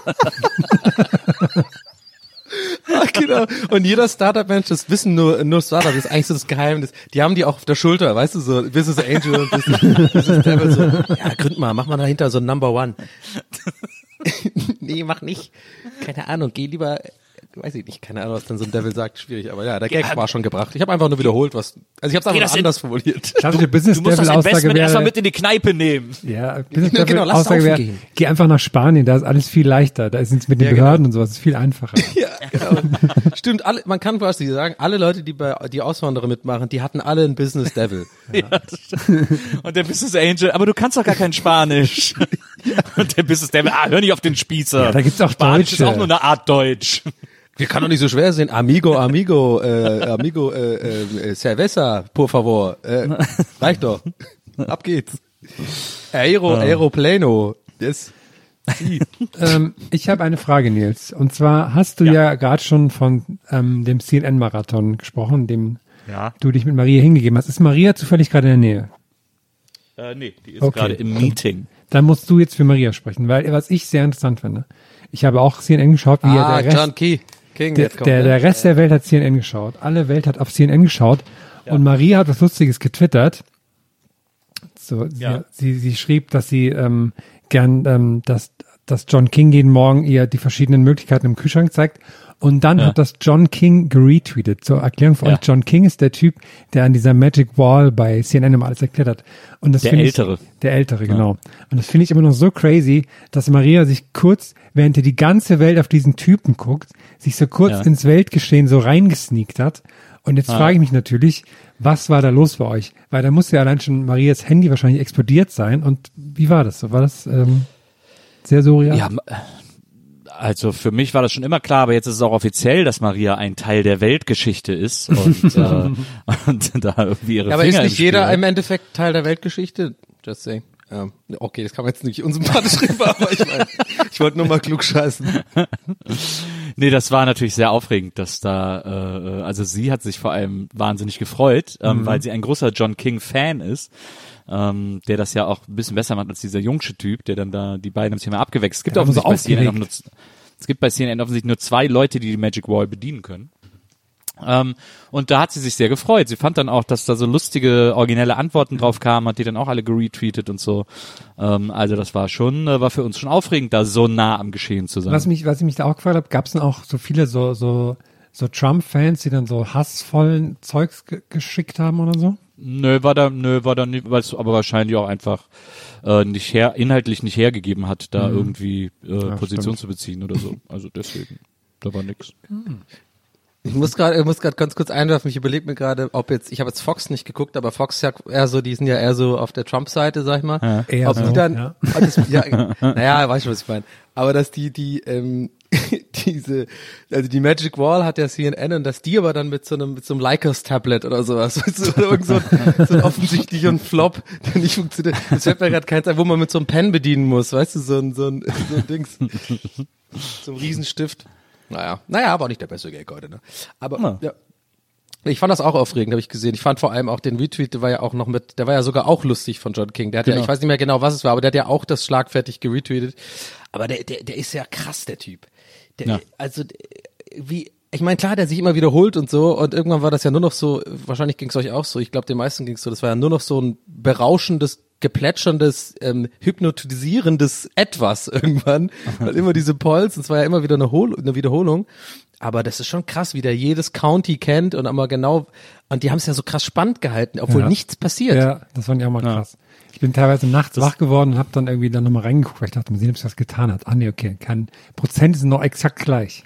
Ach, genau. Und jeder Startup-Mensch, das wissen nur, nur Startup, das ist eigentlich so das Geheimnis. Die haben die auch auf der Schulter, weißt du, so Business Angel und Business, Business Devil, so, ja, gründ mal, mach mal dahinter so ein Number One. Nee, mach nicht. Keine Ahnung, geh lieber, weiß ich nicht, keine Ahnung, was dann so ein Devil sagt, schwierig, aber ja, der Gag war schon gebracht. Ich habe einfach nur wiederholt, was, also ich habe es einfach anders formuliert. Klassische Business Du musst Devil das Investment Aussage wäre, erstmal mit in die Kneipe nehmen. Ja, Business Ja, Devil genau, lass Aussage wäre, gehen. geh einfach nach Spanien, da ist alles viel leichter, da sind es mit den Ja, Behörden und sowas, ist viel einfacher. Ja, genau. Stimmt, alle, man kann quasi sagen, alle Leute, die bei die Auswanderer mitmachen, die hatten alle ein Business Devil. Ja. Und der Business Angel, aber du kannst doch gar kein Spanisch. Und der Business Devil, ah, hör nicht auf den Spießer. Ja, da gibt's auch Spanisch Deutsche. ist auch nur eine Art Deutsch. Wir kann doch nicht so schwer sein. Amigo, amigo, äh, amigo, äh, äh, cerveza, por favor. Äh, reicht doch. Ab geht's. Aero, Aeroplano. Yes. ähm, ich habe eine Frage, Nils. Und zwar hast du ja, ja gerade schon von ähm, dem C N N-Marathon gesprochen, dem ja. du dich mit Maria hingegeben hast. Ist Maria zufällig gerade in der Nähe? Äh, nee, die ist Okay. gerade im Meeting. Dann musst du jetzt für Maria sprechen, weil was ich sehr interessant finde, Ich habe auch C N N geschaut, wie Ah, der Rest, John Key. King, der, jetzt kommt, der, ne? der Rest der Welt hat C N N geschaut. Alle Welt hat auf C N N geschaut. Und Maria hat was Lustiges getwittert. So, sie, Ja. sie, sie schrieb, dass sie ähm, gern, ähm, dass, dass John King jeden Morgen ihr die verschiedenen Möglichkeiten im Kühlschrank zeigt. Und dann Ja. hat das John King geretweetet. Zur Erklärung für Ja. euch, John King ist der Typ, der an dieser Magic Wall bei C N N immer alles erklärt hat. Und das Der finde Ältere. Ich, der Ältere, genau. Und das finde ich immer noch so crazy, dass Maria sich kurz, während er die ganze Welt auf diesen Typen guckt, sich so kurz Ja. ins Weltgeschehen so reingesneakt hat. Und jetzt Ah. frage ich mich natürlich, was war da los bei euch? Weil da muss ja allein schon Marias Handy wahrscheinlich explodiert sein. Und wie war das so? War das ähm, sehr surreal? Ja, also für mich war das schon immer klar, aber jetzt ist es auch offiziell, dass Maria ein Teil der Weltgeschichte ist und, äh, und da irgendwie ihre Ja, aber Finger ist im nicht Spiel jeder hat. im Endeffekt Teil der Weltgeschichte? Just saying. Ähm, okay, das kann man jetzt nicht unsympathisch rüber, aber ich meine, ich wollte nur mal klug scheißen. Nee, das war natürlich sehr aufregend, dass da, äh, also sie hat sich vor allem wahnsinnig gefreut, ähm, weil sie ein großer John King-Fan ist, ähm, der das ja auch ein bisschen besser macht als dieser jungsche Typ, der dann da die beiden haben sich immer abgewechselt. Es gibt Der war so offensichtlich bei C N N auch aufgeregt. nur, es gibt bei C N N offensichtlich nur zwei Leute, die die Magic Wall bedienen können. Ähm, und da hat sie sich sehr gefreut. Sie fand dann auch, dass da so lustige, originelle Antworten drauf kamen, hat die dann auch alle geretweetet und so. Ähm, also das war schon, äh, war für uns schon aufregend, da so nah am Geschehen zu sein. Was mich, was ich mich da auch gefragt habe, gab es denn auch so viele so, so, so Trump-Fans, die dann so hassvollen Zeugs ge geschickt haben oder so? Nö, war da, nö, war da nicht, weil es aber wahrscheinlich auch einfach äh, nicht her, inhaltlich nicht hergegeben hat, da irgendwie äh, Position stimmt. zu beziehen oder so. Also deswegen, da war nix. Ich muss gerade, ich muss gerade ganz kurz einwerfen. Ich überlege mir gerade, ob jetzt, ich habe jetzt Fox nicht geguckt, aber Fox ist ja eher so, die sind ja eher so auf der Trump-Seite, sag ich mal. Ja. Eher ob so, die dann, ja. ob das, ja, naja, weißt du, was ich meine. Aber dass die, die, ähm, diese, also die Magic Wall hat ja C N N und dass die aber dann mit so einem, mit so einem Lycos-Tablet oder sowas, weißt du, oder irgend so, ein- so ein offensichtlichen Flop, der nicht funktioniert. Das fällt mir gerade keins ein, wo man mit so einem Pen bedienen muss, weißt du, so ein, so ein, so ein Dings. So ein Riesenstift. Naja, naja, aber auch nicht der beste Gag heute, ne? Aber, Ja. ja. Ich fand das auch aufregend, habe ich gesehen. Ich fand vor allem auch den Retweet, der war ja auch noch mit, der war ja sogar auch lustig von John King. Der hat Genau. ja, ich weiß nicht mehr genau, was es war, aber der hat ja auch das schlagfertig geretweetet. Aber der, der, der ist ja krass, der Typ. Der, Ja. Also, wie, ich meine, klar, der sich immer wiederholt und so, und irgendwann war das ja nur noch so, wahrscheinlich ging es euch auch so, ich glaube, den meisten ging es so, das war ja nur noch so ein berauschendes, geplätscherndes, ähm, hypnotisierendes Etwas irgendwann, weil immer diese Polls, und es war ja immer wieder eine, Hol eine Wiederholung, aber das ist schon krass, wie der jedes County kennt und immer genau, und die haben es ja so krass spannend gehalten, obwohl Ja. nichts passiert. Ja, das fand ich auch mal krass. Ich bin teilweise nachts wach geworden und habe dann irgendwie dann nochmal reingeguckt, weil ich dachte, mal sehen, ob sich das getan hat. Ah nee, okay, kein Prozent sind noch exakt gleich.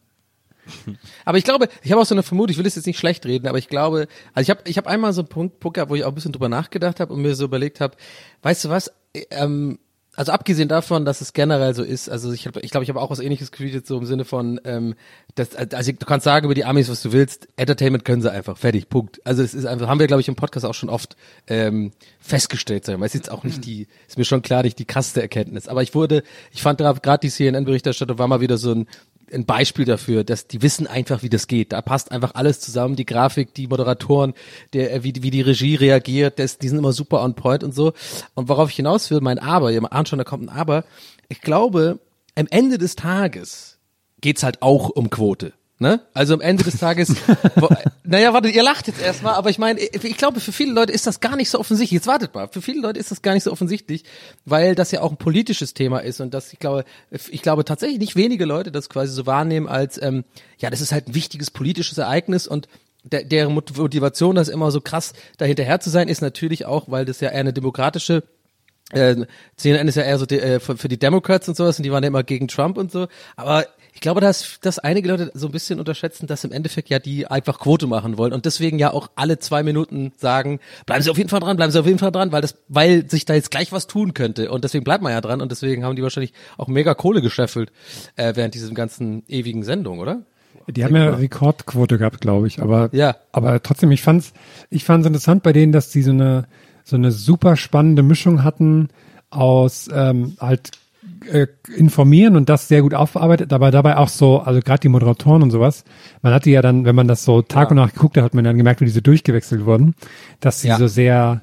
Aber ich glaube, ich habe auch so eine Vermutung, ich will es jetzt nicht schlecht reden, aber ich glaube, also ich habe ich hab einmal so einen Punkt, Punkt gehabt, wo ich auch ein bisschen drüber nachgedacht habe und mir so überlegt habe, weißt du was, ähm, also abgesehen davon, dass es generell so ist, also ich glaube, ich, glaub, ich habe auch was Ähnliches getweetet, so im Sinne von, ähm, dass, also du kannst sagen über die Amis, was du willst, Entertainment können sie einfach, fertig, Punkt. Also es ist einfach, haben wir, glaube ich, im Podcast auch schon oft ähm, festgestellt, sagen wir. Es ist jetzt auch nicht die, ist mir schon klar, nicht die krasseste Erkenntnis, aber ich wurde, ich fand gerade die C N N-Berichterstattung war mal wieder so ein ein Beispiel dafür, dass die wissen einfach, wie das geht. Da passt einfach alles zusammen, die Grafik, die Moderatoren, der, wie, wie die Regie reagiert, das, die sind immer super on point und so. Und worauf ich hinaus will, mein Aber, ihr ahnt schon, da kommt ein Aber. Ich glaube, am Ende des Tages geht's halt auch um Quote. Ne? Also am Ende des Tages, wo, naja, warte, ihr lacht jetzt erstmal, aber ich meine, ich glaube, für viele Leute ist das gar nicht so offensichtlich. Jetzt wartet mal, für viele Leute ist das gar nicht so offensichtlich, weil das ja auch ein politisches Thema ist und das, ich glaube, ich glaube tatsächlich nicht wenige Leute das quasi so wahrnehmen als, ähm, ja, das ist halt ein wichtiges politisches Ereignis und der, deren Motivation, das immer so krass dahinterher zu sein, ist natürlich auch, weil das ja eher eine demokratische Äh, C N N ist ja eher so die, äh, für, für die Democrats und sowas und die waren ja immer gegen Trump und so, aber ich glaube, dass, dass einige Leute so ein bisschen unterschätzen, dass im Endeffekt ja die einfach Quote machen wollen und deswegen ja auch alle zwei Minuten sagen, bleiben Sie auf jeden Fall dran, bleiben Sie auf jeden Fall dran, weil das, weil sich da jetzt gleich was tun könnte und deswegen bleibt man ja dran und deswegen haben die wahrscheinlich auch mega Kohle gescheffelt äh, während diesem ganzen ewigen Sendung, oder? Die haben ja Rekordquote gehabt, glaube ich, aber, Ja. aber trotzdem, ich fand's, ich fand's interessant bei denen, dass die so eine, so eine super spannende Mischung hatten aus, ähm, halt, äh, informieren und das sehr gut aufbearbeitet, aber dabei auch so, also gerade die Moderatoren und sowas, man hatte ja dann, wenn man das so Tag Ja. und Nacht geguckt hat, hat man dann gemerkt, wie diese durchgewechselt wurden, dass sie Ja. so sehr,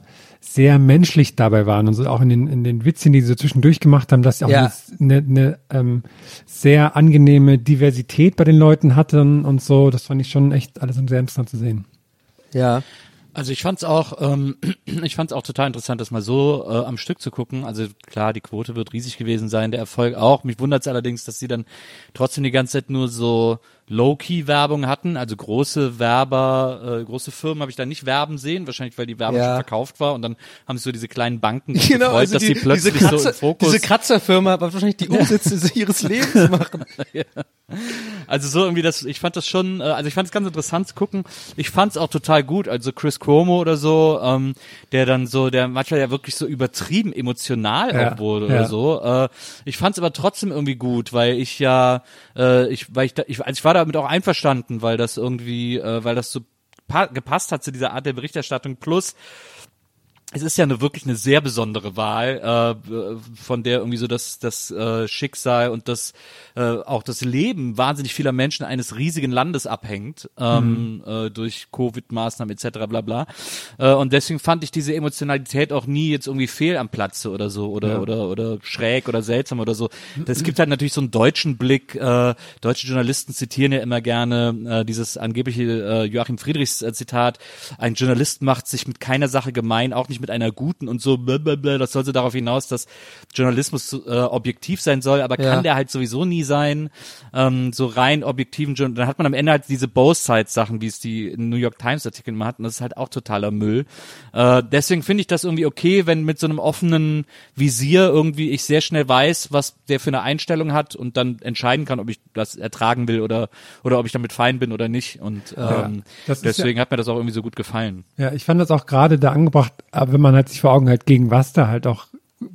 sehr menschlich dabei waren und so auch in den, in den Witzen, die sie so zwischendurch gemacht haben, dass sie auch Ja. eine, eine ähm, sehr angenehme Diversität bei den Leuten hatten und so. Das fand ich schon echt alles sehr interessant zu sehen. Ja. Also ich fand's auch, ähm, ich fand's auch total interessant, das mal so äh, am Stück zu gucken. Also klar, die Quote wird riesig gewesen sein, der Erfolg auch. Mich wundert's allerdings, dass sie dann trotzdem die ganze Zeit nur so Low-Key-Werbung hatten, also große Werber, äh, große Firmen habe ich da nicht werben sehen, wahrscheinlich weil die Werbung Ja. schon verkauft war und dann haben sich so diese kleinen Banken Genau, gefreut, also dass die, sie plötzlich diese, Kratzer, so im Fokus. diese Kratzerfirma wird wahrscheinlich die Umsätze ihres Lebens machen. Also so irgendwie das, ich fand das schon, äh, also ich fand es ganz interessant zu gucken. Ich fand es auch total gut, also Chris Cuomo oder so, ähm, der dann so, der manchmal ja wirklich so übertrieben emotional Ja, auch wurde ja. oder so. Äh, ich fand es aber trotzdem irgendwie gut, weil ich ja, äh, ich, weil ich, da, ich, also ich war damit auch einverstanden, weil das irgendwie, äh, weil das so pa- gepasst hat zu dieser Art der Berichterstattung. Plus es ist ja eine wirklich eine sehr besondere Wahl, äh, von der irgendwie so das das äh, Schicksal und das äh, auch das Leben wahnsinnig vieler Menschen eines riesigen Landes abhängt ähm, mhm. äh, durch Covid-Maßnahmen et cetera bla bla. Äh, und deswegen fand ich diese Emotionalität auch nie jetzt irgendwie fehl am Platze oder so oder Ja. oder oder schräg oder seltsam oder so. Es gibt halt natürlich so einen deutschen Blick. Äh, deutsche Journalisten zitieren ja immer gerne äh, dieses angebliche äh, Joachim Friedrichs äh, Zitat: Ein Journalist macht sich mit keiner Sache gemein, auch nicht mit einer guten und so blablabla. Das soll so darauf hinaus, dass Journalismus äh, objektiv sein soll, aber Ja. kann der halt sowieso nie sein. Ähm, so rein objektiven Journalismus. Dann hat man am Ende halt diese Both-Sides-Sachen, wie es die New York Times-Artikel immer hatten. Das ist halt auch totaler Müll. Äh, deswegen finde ich das irgendwie okay, wenn mit so einem offenen Visier irgendwie ich sehr schnell weiß, was der für eine Einstellung hat und dann entscheiden kann, ob ich das ertragen will oder oder ob ich damit fein bin oder nicht. Und ähm, das ist deswegen hat mir das auch irgendwie so gut gefallen. Ja, ich fand das auch gerade da angebracht, aber wenn man halt sich vor Augen hält, gegen was da halt auch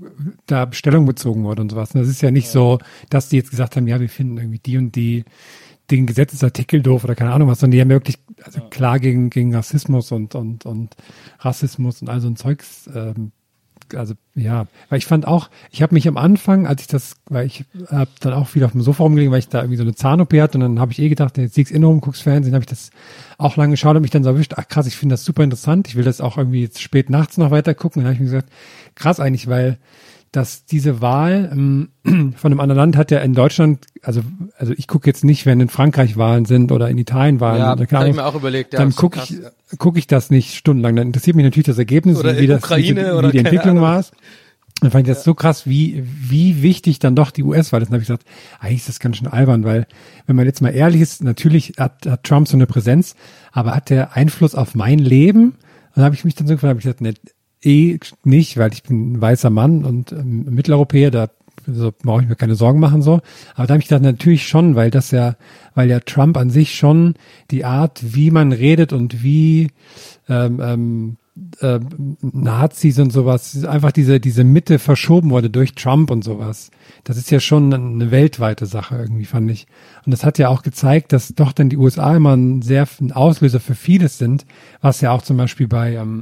da Stellung bezogen wurde und sowas. Und das ist ja nicht ja. so, dass die jetzt gesagt haben, ja, wir finden irgendwie die und die den Gesetzesartikel doof oder keine Ahnung was, sondern die haben wirklich also ja. klar gegen gegen Rassismus und und und Rassismus und all so ein Zeugs ähm, also ja, weil ich fand auch, ich habe mich am Anfang, als ich das, weil ich habe dann auch wieder auf dem Sofa rumgelegen, weil ich da irgendwie so eine Zahn-O P hatte und dann habe ich eh gedacht, jetzt liegst in rum, guckst Fernsehen, habe ich das auch lange geschaut und mich dann so erwischt, ach krass, ich finde das super interessant, ich will das auch irgendwie jetzt spät nachts noch weiter gucken. Dann habe ich mir gesagt, krass eigentlich, weil dass diese Wahl ähm, von einem anderen Land hat ja in Deutschland, also also ich gucke jetzt nicht, wenn in Frankreich Wahlen sind oder in Italien Wahlen. Ja, da habe ich mir auch überlegt. Ja, dann gucke ich gucke ich das nicht stundenlang. Dann interessiert mich natürlich das Ergebnis, oder wie, das, Ukraine, wie, wie oder die Entwicklung war. Dann fand ich das ja. so krass, wie wie wichtig dann doch die U S-Wahl ist. Dann habe ich gesagt, eigentlich ist das ganz schön albern, weil wenn man jetzt mal ehrlich ist, natürlich hat, hat Trump so eine Präsenz, aber hat der Einfluss auf mein Leben? Und dann habe ich mich dann so gefragt, habe ich gesagt, ne, eh nicht, weil ich bin ein weißer Mann und ähm, Mitteleuropäer, da so, brauche ich mir keine Sorgen machen so. Aber da habe ich gedacht, natürlich schon, weil das ja, weil ja Trump an sich schon die Art, wie man redet und wie ähm, ähm, äh, Nazis und sowas, einfach diese diese Mitte verschoben wurde durch Trump und sowas. Das ist ja schon eine weltweite Sache irgendwie, fand ich. Und das hat ja auch gezeigt, dass doch dann die U S A immer ein sehr ein Auslöser für vieles sind, was ja auch zum Beispiel bei ähm,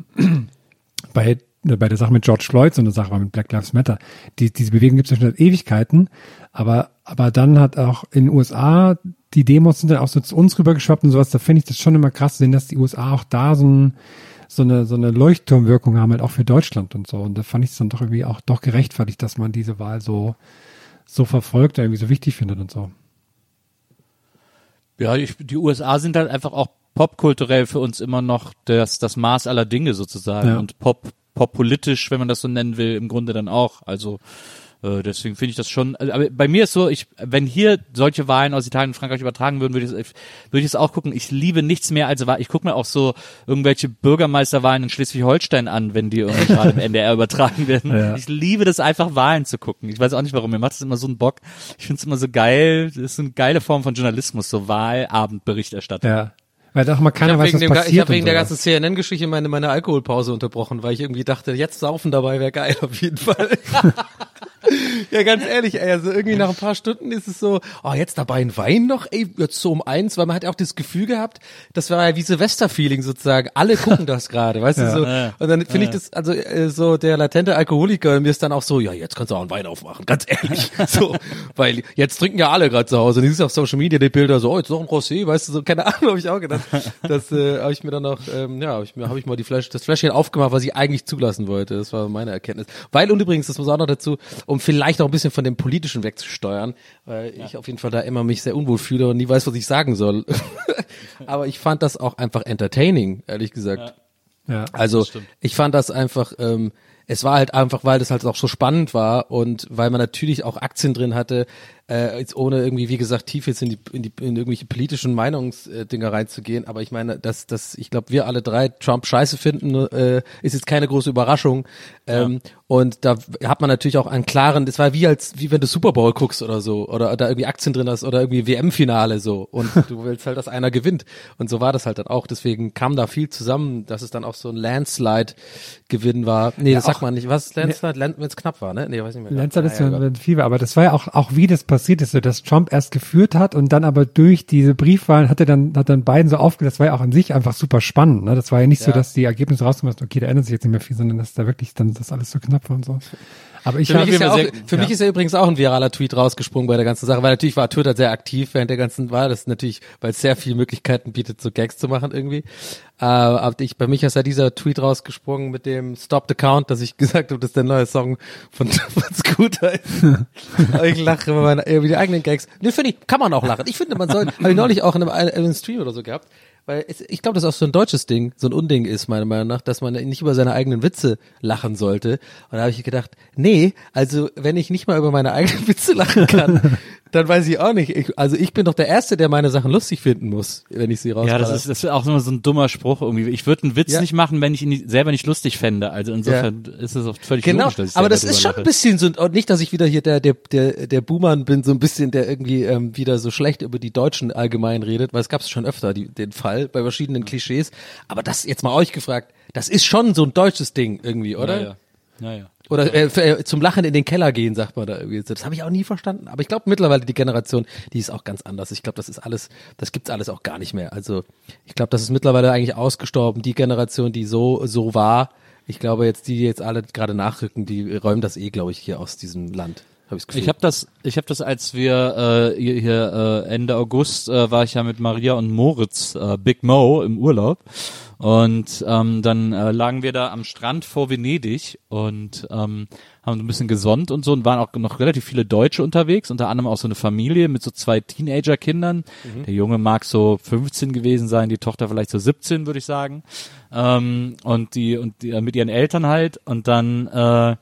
bei bei der Sache mit George Floyd so eine Sache war mit Black Lives Matter. Die, diese Bewegung gibt es ja schon seit Ewigkeiten, aber aber dann hat auch in den U S A die Demos sind dann auch so zu uns rübergeschwappt und sowas. Da finde ich das schon immer krass zu sehen, dass die U S A auch da so ein so eine so eine Leuchtturmwirkung haben halt auch für Deutschland und so. Und da fand ich es dann doch irgendwie auch doch gerechtfertigt, dass man diese Wahl so so verfolgt, irgendwie so wichtig findet und so. Ja, ich, die U S A sind halt einfach auch popkulturell für uns immer noch das das Maß aller Dinge sozusagen Ja. und pop poppolitisch, wenn man das so nennen will, im Grunde dann auch. Also äh, deswegen finde ich das schon. Also, aber bei mir ist so, ich wenn hier solche Wahlen aus Italien und Frankreich übertragen würden, würde ich es würde ich es auch gucken. Ich liebe nichts mehr als Wahl. Ich gucke mir auch so irgendwelche Bürgermeisterwahlen in Schleswig-Holstein an, wenn die irgendwie gerade im N D R übertragen werden. Ja. Ich liebe das einfach, Wahlen zu gucken. Ich weiß auch nicht warum. Mir macht das immer so einen Bock. Ich finde es immer so geil. Das ist eine geile Form von Journalismus, so Wahlabendberichterstattung. Ja. Weil doch mal Ich keiner habe weiß, wegen, was dem, passiert. ich hab wegen und der sowas. ganzen C N N-Geschichte meine, meine Alkoholpause unterbrochen, weil ich irgendwie dachte, jetzt saufen dabei wäre geil auf jeden Fall. Ja, ganz ehrlich, ey, also irgendwie nach ein paar Stunden ist es so, oh, jetzt dabei ein Wein noch, ey, jetzt so um eins, weil man hat ja auch das Gefühl gehabt, das war ja wie Silvester-Feeling sozusagen, alle gucken das gerade, weißt Ja. du, so, Ja. und dann finde ich das, also äh, so der latente Alkoholiker, mir ist dann auch so, ja, jetzt kannst du auch einen Wein aufmachen, ganz ehrlich, so, weil jetzt trinken ja alle gerade zu Hause, und du siehst auf Social Media die Bilder so, oh, jetzt noch ein Rosé, weißt du, so, keine Ahnung, habe ich auch gedacht, das äh, habe ich mir dann noch, ähm, ja, habe ich mir, habe ich mal die Flasche, das Fläschchen aufgemacht, was ich eigentlich zulassen wollte, das war meine Erkenntnis, weil, und übrigens, das muss auch noch dazu, um vielleicht auch ein bisschen von dem Politischen wegzusteuern, weil ja. ich auf jeden Fall da immer mich sehr unwohl fühle und nie weiß, was ich sagen soll. Aber ich fand das auch einfach entertaining, ehrlich gesagt. Ja. Ja. Also ich fand das einfach, ähm, es war halt einfach, weil das halt auch so spannend war und weil man natürlich auch Aktien drin hatte, äh, jetzt ohne irgendwie, wie gesagt, tief jetzt in die, in die in irgendwelche politischen Meinungsdinger reinzugehen. Aber ich meine, dass, dass ich glaube, wir alle drei Trump scheiße finden, äh, ist jetzt keine große Überraschung. Ähm, ja. Und da hat man natürlich auch einen klaren, das war wie als, wie wenn du Super Bowl guckst oder so, oder da irgendwie Aktien drin hast oder irgendwie W M-Finale so. Und du willst halt, dass einer gewinnt. Und so war das halt dann auch. Deswegen kam da viel zusammen, dass es dann auch so ein Landslide-Gewinn war. Nee, Ja, das sagt auch- man nicht. Was? Landslide, Land, wenn es knapp war, ne? Nee, weiß nicht mehr. Landslide ist Ah, ja, ja, wenn viel war, aber das war ja auch, auch wie das passiert ist, so, dass Trump erst geführt hat und dann aber durch diese Briefwahlen hat er dann, hat dann Biden so aufgelöst. Das war ja auch an sich einfach super spannend, ne? Das war ja nicht so, Ja. dass die Ergebnisse rauskommen, okay, da ändert sich jetzt nicht mehr viel, sondern dass da wirklich dann das alles so knapp war und so. Aber ich Für, mich habe ist, ja auch, sehr- für mich ist ja übrigens auch ein viraler Tweet rausgesprungen bei der ganzen Sache, weil natürlich war Twitter sehr aktiv während der ganzen Wahl. Das ist natürlich, weil es sehr viele Möglichkeiten bietet, so Gags zu machen irgendwie. Äh, aber ich, bei mich ist ja dieser Tweet rausgesprungen mit dem Stop the Count, dass ich gesagt habe, dass der neue Song von, von Scooter ist. Aber ich lache über meine über die eigenen Gags. Nee, finde ich, kann man auch lachen. Ich finde, man soll, habe ich neulich auch in einem, in einem Stream oder so gehabt. Weil es, ich glaube, das auch so ein deutsches Ding, so ein Unding ist, meiner Meinung nach, dass man nicht über seine eigenen Witze lachen sollte. Und da habe ich gedacht, nee, also wenn ich nicht mal über meine eigenen Witze lachen kann, dann weiß ich auch nicht. Ich, also ich bin doch der Erste, der meine Sachen lustig finden muss, wenn ich sie rausballer. Ja, das ist, das ist auch immer so ein dummer Spruch irgendwie. Ich würde einen Witz Ja. nicht machen, wenn ich ihn nicht, selber nicht lustig fände. Also insofern ist es oft völlig Genau, logisch, dass ich aber selber das ist drüber schon lache. ein bisschen so, und nicht, dass ich wieder hier der der der der Boomer bin, so ein bisschen, der irgendwie ähm, wieder so schlecht über die Deutschen allgemein redet, weil es gab es schon öfter die, den Fall bei verschiedenen Klischees. Aber das jetzt mal euch gefragt, das ist schon so ein deutsches Ding irgendwie, oder? Ja, ja. ja, ja. Oder äh, für, äh, zum Lachen in den Keller gehen, sagt man da irgendwie. Das habe ich auch nie verstanden. Aber ich glaube mittlerweile die Generation, die ist auch ganz anders. Ich glaube, das ist alles, das gibt's alles auch gar nicht mehr. Also ich glaube, das ist mittlerweile eigentlich ausgestorben. Die Generation, die so so war. Ich glaube jetzt, die jetzt alle gerade nachrücken, die räumen das eh, glaube ich, hier aus diesem Land. Hab ich's Gefühl. Ich habe das, ich habe das, als wir äh, hier, hier äh, Ende August äh, war ich ja mit Maria und Moritz, äh, Big Mo im Urlaub und ähm, dann äh, lagen wir da am Strand vor Venedig und ähm, haben so ein bisschen gesonnt und so und waren auch noch relativ viele Deutsche unterwegs, unter anderem auch so eine Familie mit so zwei Teenager-Kindern. Mhm. Der Junge mag so fünfzehn gewesen sein, die Tochter vielleicht so siebzehn, würde ich sagen. Ähm, und die und die, äh, mit ihren Eltern halt und dann äh,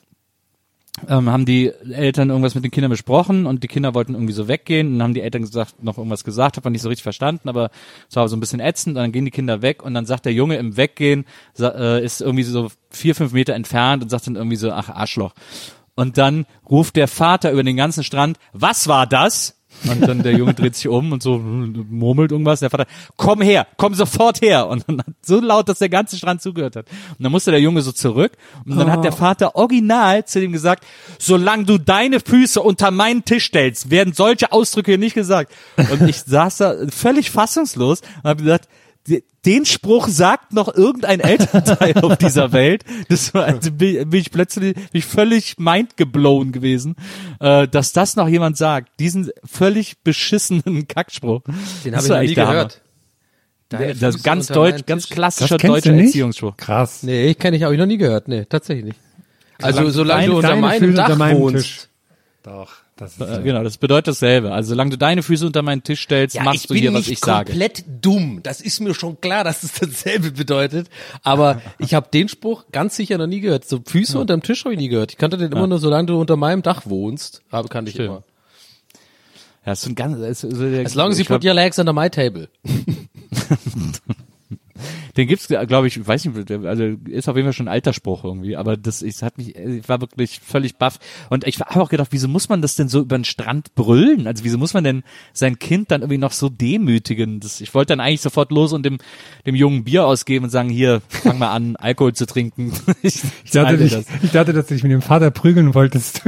Ähm, haben die Eltern irgendwas mit den Kindern besprochen und die Kinder wollten irgendwie so weggehen und dann haben die Eltern gesagt, noch irgendwas gesagt, hat man nicht so richtig verstanden, aber es war so ein bisschen ätzend und dann gehen die Kinder weg und dann sagt der Junge im Weggehen, sa- äh, ist irgendwie so vier, fünf Meter entfernt und sagt dann irgendwie so, ach Arschloch. Und dann ruft der Vater über den ganzen Strand, was war das? Und dann der Junge dreht sich um und so murmelt irgendwas. Der Vater, komm her, komm sofort her. Und dann so laut, dass der ganze Strand zugehört hat. Und dann musste der Junge so zurück. Und dann Oh. hat der Vater original zu dem gesagt, solange du deine Füße unter meinen Tisch stellst, werden solche Ausdrücke hier nicht gesagt. Und ich saß da völlig fassungslos und habe gesagt, den Spruch sagt noch irgendein Elternteil auf dieser Welt. Das war, also bin, bin ich plötzlich bin ich völlig mindgeblown gewesen, äh, dass das noch jemand sagt. Diesen völlig beschissenen Kackspruch. Den Das habe ich war noch nie echt der Hammer. gehört. Der, Deine das Füße ganz unter deutsch, meinen ganz Tisch. klassischer kennst deutscher du nicht? Erziehungsspruch. Krass. Nee, ich kenne ich, habe ich noch nie gehört. Nee, tatsächlich nicht. Also solange Deine- du unter deine meinem Füße Dach unter meinem wohnst. Tisch. Doch, das ist Äh, genau, das bedeutet dasselbe. Also solange du deine Füße unter meinen Tisch stellst, Ja, machst ich du bin hier, was nicht ich sage. komplett dumm. Das ist mir schon klar, dass es dasselbe bedeutet. Aber ich habe den Spruch ganz sicher noch nie gehört. So Füße unterm Tisch habe ich nie gehört. Ich kannte den immer nur, solange du unter meinem Dach wohnst. Habe kannte ich Stimmt. immer. Ja, ist so ein ganz, ist so der, As long as you ich glaub, put your legs under my table. Den gibt's, glaube ich, weiß nicht, also ist auf jeden Fall schon ein alter Spruch irgendwie, aber das, ich hat mich, ich war wirklich völlig baff und ich habe auch gedacht, wieso muss man das denn so über den Strand brüllen? Also wieso muss man denn sein Kind dann irgendwie noch so demütigen? Das, ich wollte dann eigentlich sofort los und dem, dem Jungen Bier ausgeben und sagen, hier, fang mal an, Alkohol zu trinken. ich, ich, dachte, ich, ich dachte, dass du dich mit dem Vater prügeln wolltest.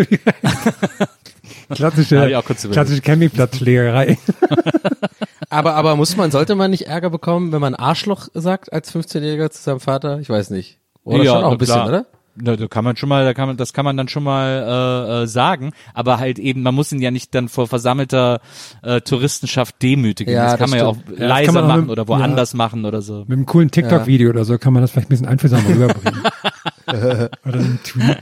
Klassische, klassische Campingplatzschlägerei. Aber, aber muss man, sollte man nicht Ärger bekommen, wenn man Arschloch sagt als fünfzehnjähriger zu seinem Vater? Ich weiß nicht. Oder ja, schon auch ein bisschen, klar. oder? Da, da kann man schon mal, da kann man, das kann man dann schon mal äh, äh, sagen, aber halt eben, man muss ihn ja nicht dann vor versammelter äh, Touristenschaft demütigen. Ja, das kann das man stimmt. ja auch Ja, leiser man auch machen mit, oder woanders ja, machen oder so. Mit einem coolen TikTok-Video ja. oder so kann man das vielleicht ein bisschen einfühlsamer rüberbringen. Oder einen Tweet.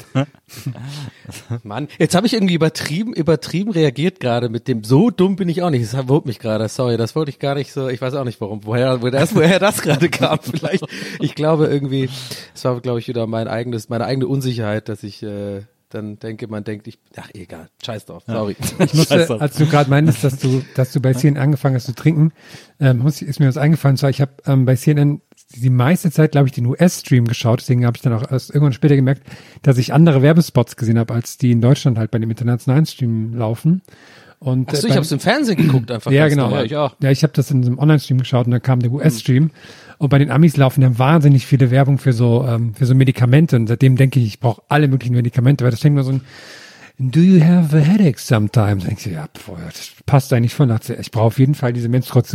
Mann, jetzt habe ich irgendwie übertrieben, übertrieben reagiert gerade mit dem, so dumm bin ich auch nicht. Das verwirrt mich gerade. Sorry, das wollte ich gar nicht so, ich weiß auch nicht warum, woher, woher das, woher das gerade kam. Vielleicht, ich glaube irgendwie, es war glaube ich wieder mein eigenes, meine eigene Unsicherheit, dass ich äh, dann denke, man denkt, ich, ach egal, scheiß drauf, sorry. Ja. Ich musste, als du gerade meintest, dass du, dass du bei C N N angefangen hast zu trinken, ähm, muss, ist mir was eingefallen. Zwar, ich habe ähm, bei C N N die meiste Zeit, glaube ich, den U S-Stream geschaut, deswegen habe ich dann auch erst irgendwann später gemerkt, dass ich andere Werbespots gesehen habe, als die in Deutschland halt bei dem internationalen Stream laufen. Und, Ach so, äh, ich habe es im Fernsehen geguckt einfach. Ja, genau. Ja, ich auch. Ja, ich habe das in einem Online-Stream geschaut und dann kam der U S-Stream. Mhm. Und bei den Amis laufen dann wahnsinnig viele Werbung für so ähm, für so Medikamente. Und seitdem denke ich, ich brauche alle möglichen Medikamente, weil das denkt mir so ein Do you have a headache sometimes? Denkst du, ja, boah, das passt eigentlich voll nach. Ich brauche auf jeden Fall diese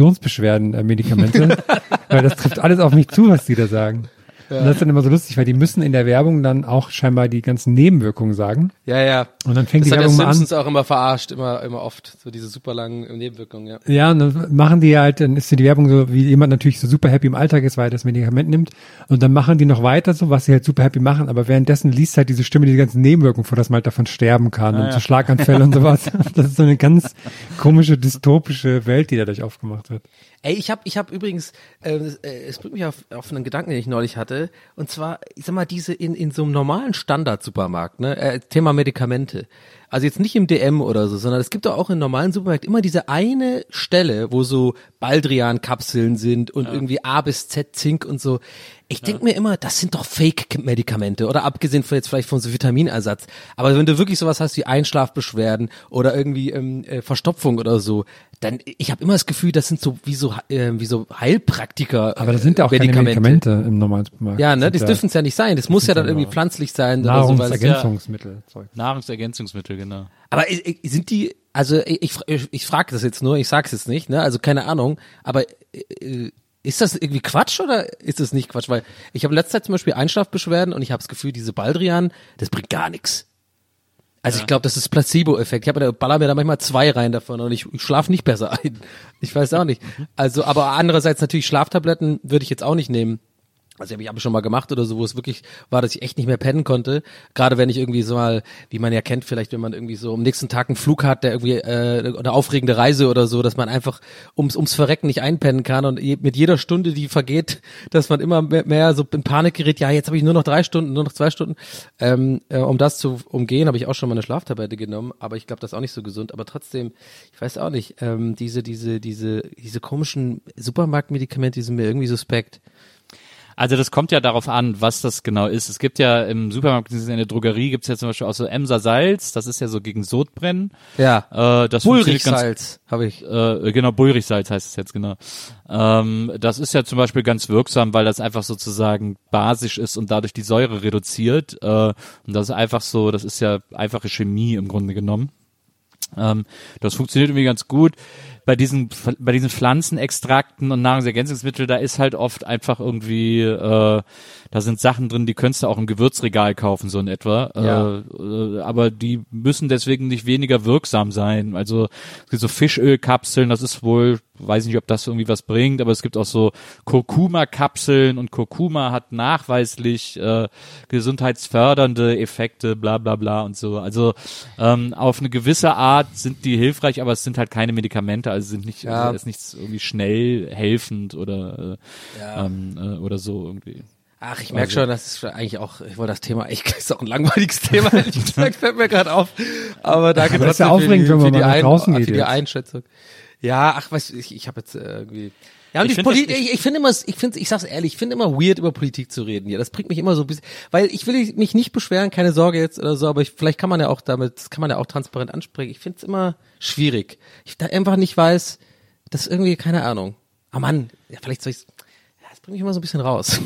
Menstruationsbeschwerden-Medikamente, weil das trifft alles auf mich zu, was die da sagen. Ja. Und das ist dann immer so lustig, weil die müssen in der Werbung dann auch scheinbar die ganzen Nebenwirkungen sagen. Ja, ja. Und dann fängt das die Werbung mal an. Das hat der Simpsons an. auch immer verarscht, immer, immer oft, so diese super langen Nebenwirkungen, ja. Ja, und dann machen die halt, dann ist die Werbung so, wie jemand natürlich so super happy im Alltag ist, weil er das Medikament nimmt. Und dann machen die noch weiter so, was sie halt super happy machen, aber währenddessen liest halt diese Stimme die ganzen Nebenwirkungen vor, dass man halt davon sterben kann ah, und ja. so Schlaganfälle und sowas. Das ist so eine ganz komische, dystopische Welt, die dadurch aufgemacht wird. Ey, ich habe ich hab übrigens, äh, es bringt mich auf, auf einen Gedanken, den ich neulich hatte, und zwar, ich sag mal, diese in, in so einem normalen Standard-Supermarkt, ne, äh, Thema Medikamente, also jetzt nicht im D M oder so, sondern es gibt doch auch in normalen Supermärkten immer diese eine Stelle, wo so Baldrian-Kapseln sind und ja. irgendwie A bis Z Zink und so. Ich denk ja. mir immer, das sind doch Fake-Medikamente, oder abgesehen von jetzt vielleicht von so Vitaminersatz. Aber wenn du wirklich sowas hast wie Einschlafbeschwerden oder irgendwie ähm, äh, Verstopfung oder so, dann, ich habe immer das Gefühl, das sind so wie so äh, wie so Heilpraktiker. Aber das sind ja auch Medikamente. keine Medikamente im normalen Supermarkt. Ja, ne, das dürfen es ja nicht sein. Das muss ja dann irgendwie pflanzlich sein. Nahrungsergänzungsmittel. Ja, Nahrungsergänzungsmittel, genau. Aber äh, sind die, also ich, ich, ich frage das jetzt nur, ich sag's jetzt nicht, ne, also keine Ahnung, aber äh, ist das irgendwie Quatsch oder ist das nicht Quatsch? Weil ich habe letzte Zeit zum Beispiel Einschlafbeschwerden und ich habe das Gefühl, diese Baldrian, das bringt gar nichts. Also ja. ich glaube, das ist Placebo-Effekt. Ich habe da baller mir da manchmal zwei rein davon und ich, ich schlafe nicht besser ein. Ich weiß auch nicht. Also, aber andererseits natürlich Schlaftabletten würde ich jetzt auch nicht nehmen. Also habe ich aber schon mal gemacht oder so, wo es wirklich war, dass ich echt nicht mehr pennen konnte. Gerade wenn ich irgendwie so mal, wie man ja kennt, vielleicht wenn man irgendwie so am nächsten Tag einen Flug hat, der irgendwie äh, eine aufregende Reise oder so, dass man einfach ums ums Verrecken nicht einpennen kann und je, mit jeder Stunde, die vergeht, dass man immer mehr, mehr so in Panik gerät. Ja, jetzt habe ich nur noch drei Stunden, nur noch zwei Stunden. Ähm, äh, um das zu umgehen, habe ich auch schon mal eine Schlaftablette genommen, aber ich glaube, das ist auch nicht so gesund. Aber trotzdem, ich weiß auch nicht, ähm, diese diese diese diese komischen Supermarktmedikamente, die sind mir irgendwie suspekt. Also das kommt ja darauf an, was das genau ist. Es gibt ja im Supermarkt, in der Drogerie gibt's ja zum Beispiel auch so Emser Salz, das ist ja so gegen Sodbrennen. Ja, äh, das Bullrichsalz habe ich. Äh, genau, Bullrichsalz heißt es jetzt, genau. Ähm, das ist ja zum Beispiel ganz wirksam, weil das einfach sozusagen basisch ist und dadurch die Säure reduziert. Äh, und das ist einfach so, das ist ja einfache Chemie im Grunde genommen. Ähm, das funktioniert irgendwie ganz gut. Bei diesen bei diesen Pflanzenextrakten und Nahrungsergänzungsmitteln, da ist halt oft einfach irgendwie, äh, da sind Sachen drin, die könntest du auch im Gewürzregal kaufen, so in etwa. Ja. Äh, aber die müssen deswegen nicht weniger wirksam sein. Also es gibt so Fischölkapseln, das ist wohl, weiß nicht, ob das irgendwie was bringt, aber es gibt auch so Kurkuma-Kapseln und Kurkuma hat nachweislich äh, gesundheitsfördernde Effekte, bla bla bla und so. Also ähm, auf eine gewisse Art sind die hilfreich, aber es sind halt keine Medikamente, also sind nicht, ja. also ist nichts irgendwie schnell helfend oder äh, ja. ähm, äh, oder so irgendwie. Ach, ich merke schon, das ist eigentlich auch, ich wollte das Thema, ich ist auch ein langweiliges Thema, ehrlich gesagt, fällt mir gerade auf. Aber danke das ist ja trotzdem für die, aufregend, wenn für man die, mal nach Ein, draußen für geht die jetzt. Einschätzung. Ja, ach, weißt du, ich, ich habe jetzt äh, irgendwie. Ja, und Ich die find das- Politik, ich, ich finde immer, ich finde, ich sag's ehrlich, ich finde immer weird, über Politik zu reden hier. Das bringt mich immer so ein bisschen, weil ich will mich nicht beschweren, keine Sorge jetzt oder so, aber ich, vielleicht kann man ja auch damit, das kann man ja auch transparent ansprechen. Ich finde es immer schwierig. Ich da einfach nicht weiß, das irgendwie, keine Ahnung. Ah Mann, ja, vielleicht soll ich's, ja, das bringt mich immer so ein bisschen raus.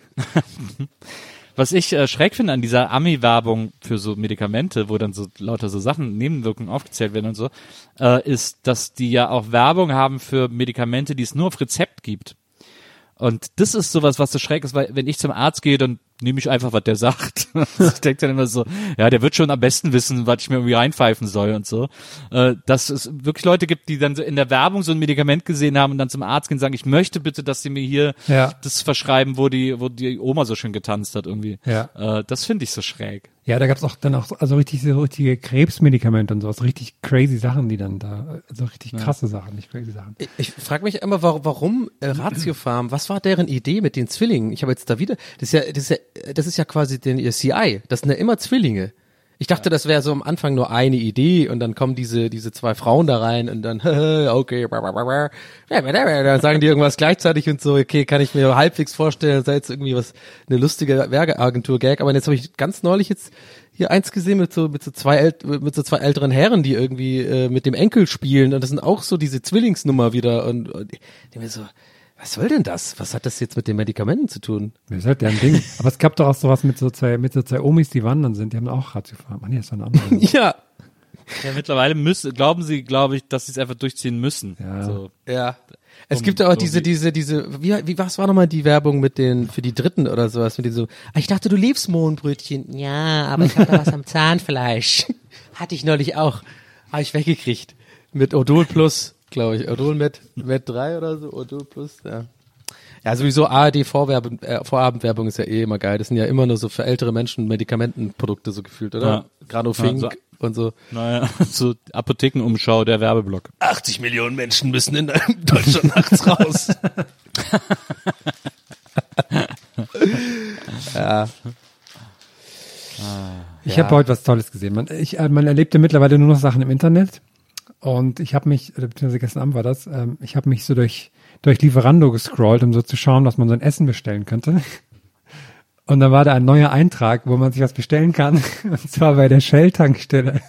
Was ich äh, schräg finde an dieser Ami-Werbung für so Medikamente, wo dann so lauter so Sachen, Nebenwirkungen aufgezählt werden und so, äh, ist, dass die ja auch Werbung haben für Medikamente, die es nur auf Rezept gibt. Und das ist sowas, was so schräg ist, weil wenn ich zum Arzt gehe, dann nehme ich einfach, was der sagt. Ich denke dann immer so, ja, der wird schon am besten wissen, was ich mir irgendwie reinpfeifen soll und so. Äh, dass es wirklich Leute gibt, die dann so in der Werbung so ein Medikament gesehen haben und dann zum Arzt gehen und sagen, ich möchte bitte, dass sie mir hier Ja. das verschreiben, wo die, wo die Oma so schön getanzt hat irgendwie. Ja. Äh, das finde ich so schräg. Ja, da gab's auch dann auch so- also richtig so richtige Krebsmedikamente und sowas, richtig crazy Sachen, die dann da, also richtig krasse Sachen, nicht crazy Sachen. Ich, ich frage mich immer, warum, warum äh, Ratio Farm, was war deren Idee mit den Zwillingen? Ich habe jetzt da wieder, das ist ja, das ist ja, das ist ja quasi den ihr C I, das sind ja immer Zwillinge. Ich dachte, das wäre so am Anfang nur eine Idee und dann kommen diese diese zwei Frauen da rein und dann okay, dann sagen die irgendwas gleichzeitig und so, okay, kann ich mir halbwegs vorstellen, sei jetzt irgendwie was, eine lustige Werbeagentur-Gag, aber jetzt habe ich ganz neulich jetzt hier eins gesehen mit so mit so zwei ält mit so zwei älteren Herren, die irgendwie äh, mit dem Enkel spielen und das sind auch so diese Zwillingsnummer wieder und, und ich denke mir so, was soll denn das? Was hat das jetzt mit den Medikamenten zu tun? Das ist halt deren Ding. Aber es gab doch auch sowas mit so zwei, mit so zwei Omis, die wandern sind, die haben auch Ratiofarm. Ah nee, das war eine andere. Ja, Ja, mittlerweile müssen, glauben sie, glaube ich, dass sie es einfach durchziehen müssen. Ja. So. ja. Es Um- gibt ja auch um diese, die- diese, diese, wie, wie, was war nochmal die Werbung mit den, für die Dritten oder sowas, mit den so, ah, ich dachte, du liebst Mohnbrötchen. Ja, aber ich habe da was am Zahnfleisch. Hatte ich neulich auch. Habe ich weggekriegt. Mit Odol Plus, glaube ich. Odol mit, mit drei oder so, Odol Plus, ja. Ja, sowieso A R D Vorwerbe, äh, Vorabendwerbung ist ja eh immer geil. Das sind ja immer nur so für ältere Menschen Medikamentenprodukte so gefühlt, oder? Ja. Granofink Ja, so- und so. Naja, so Apothekenumschau, der Werbeblock. achtzig Millionen Menschen müssen in Deutschland nachts raus. ja. Ich Ja. habe heute was Tolles gesehen. Man, ich, äh, man erlebt ja mittlerweile nur noch Sachen im Internet. Und ich habe mich, oder beziehungsweise gestern Abend war das, ähm, ich habe mich so durch, durch Lieferando gescrollt, um so zu schauen, was man so ein Essen bestellen könnte. Und dann war da ein neuer Eintrag, wo man sich was bestellen kann. Und zwar bei der Shell-Tankstelle.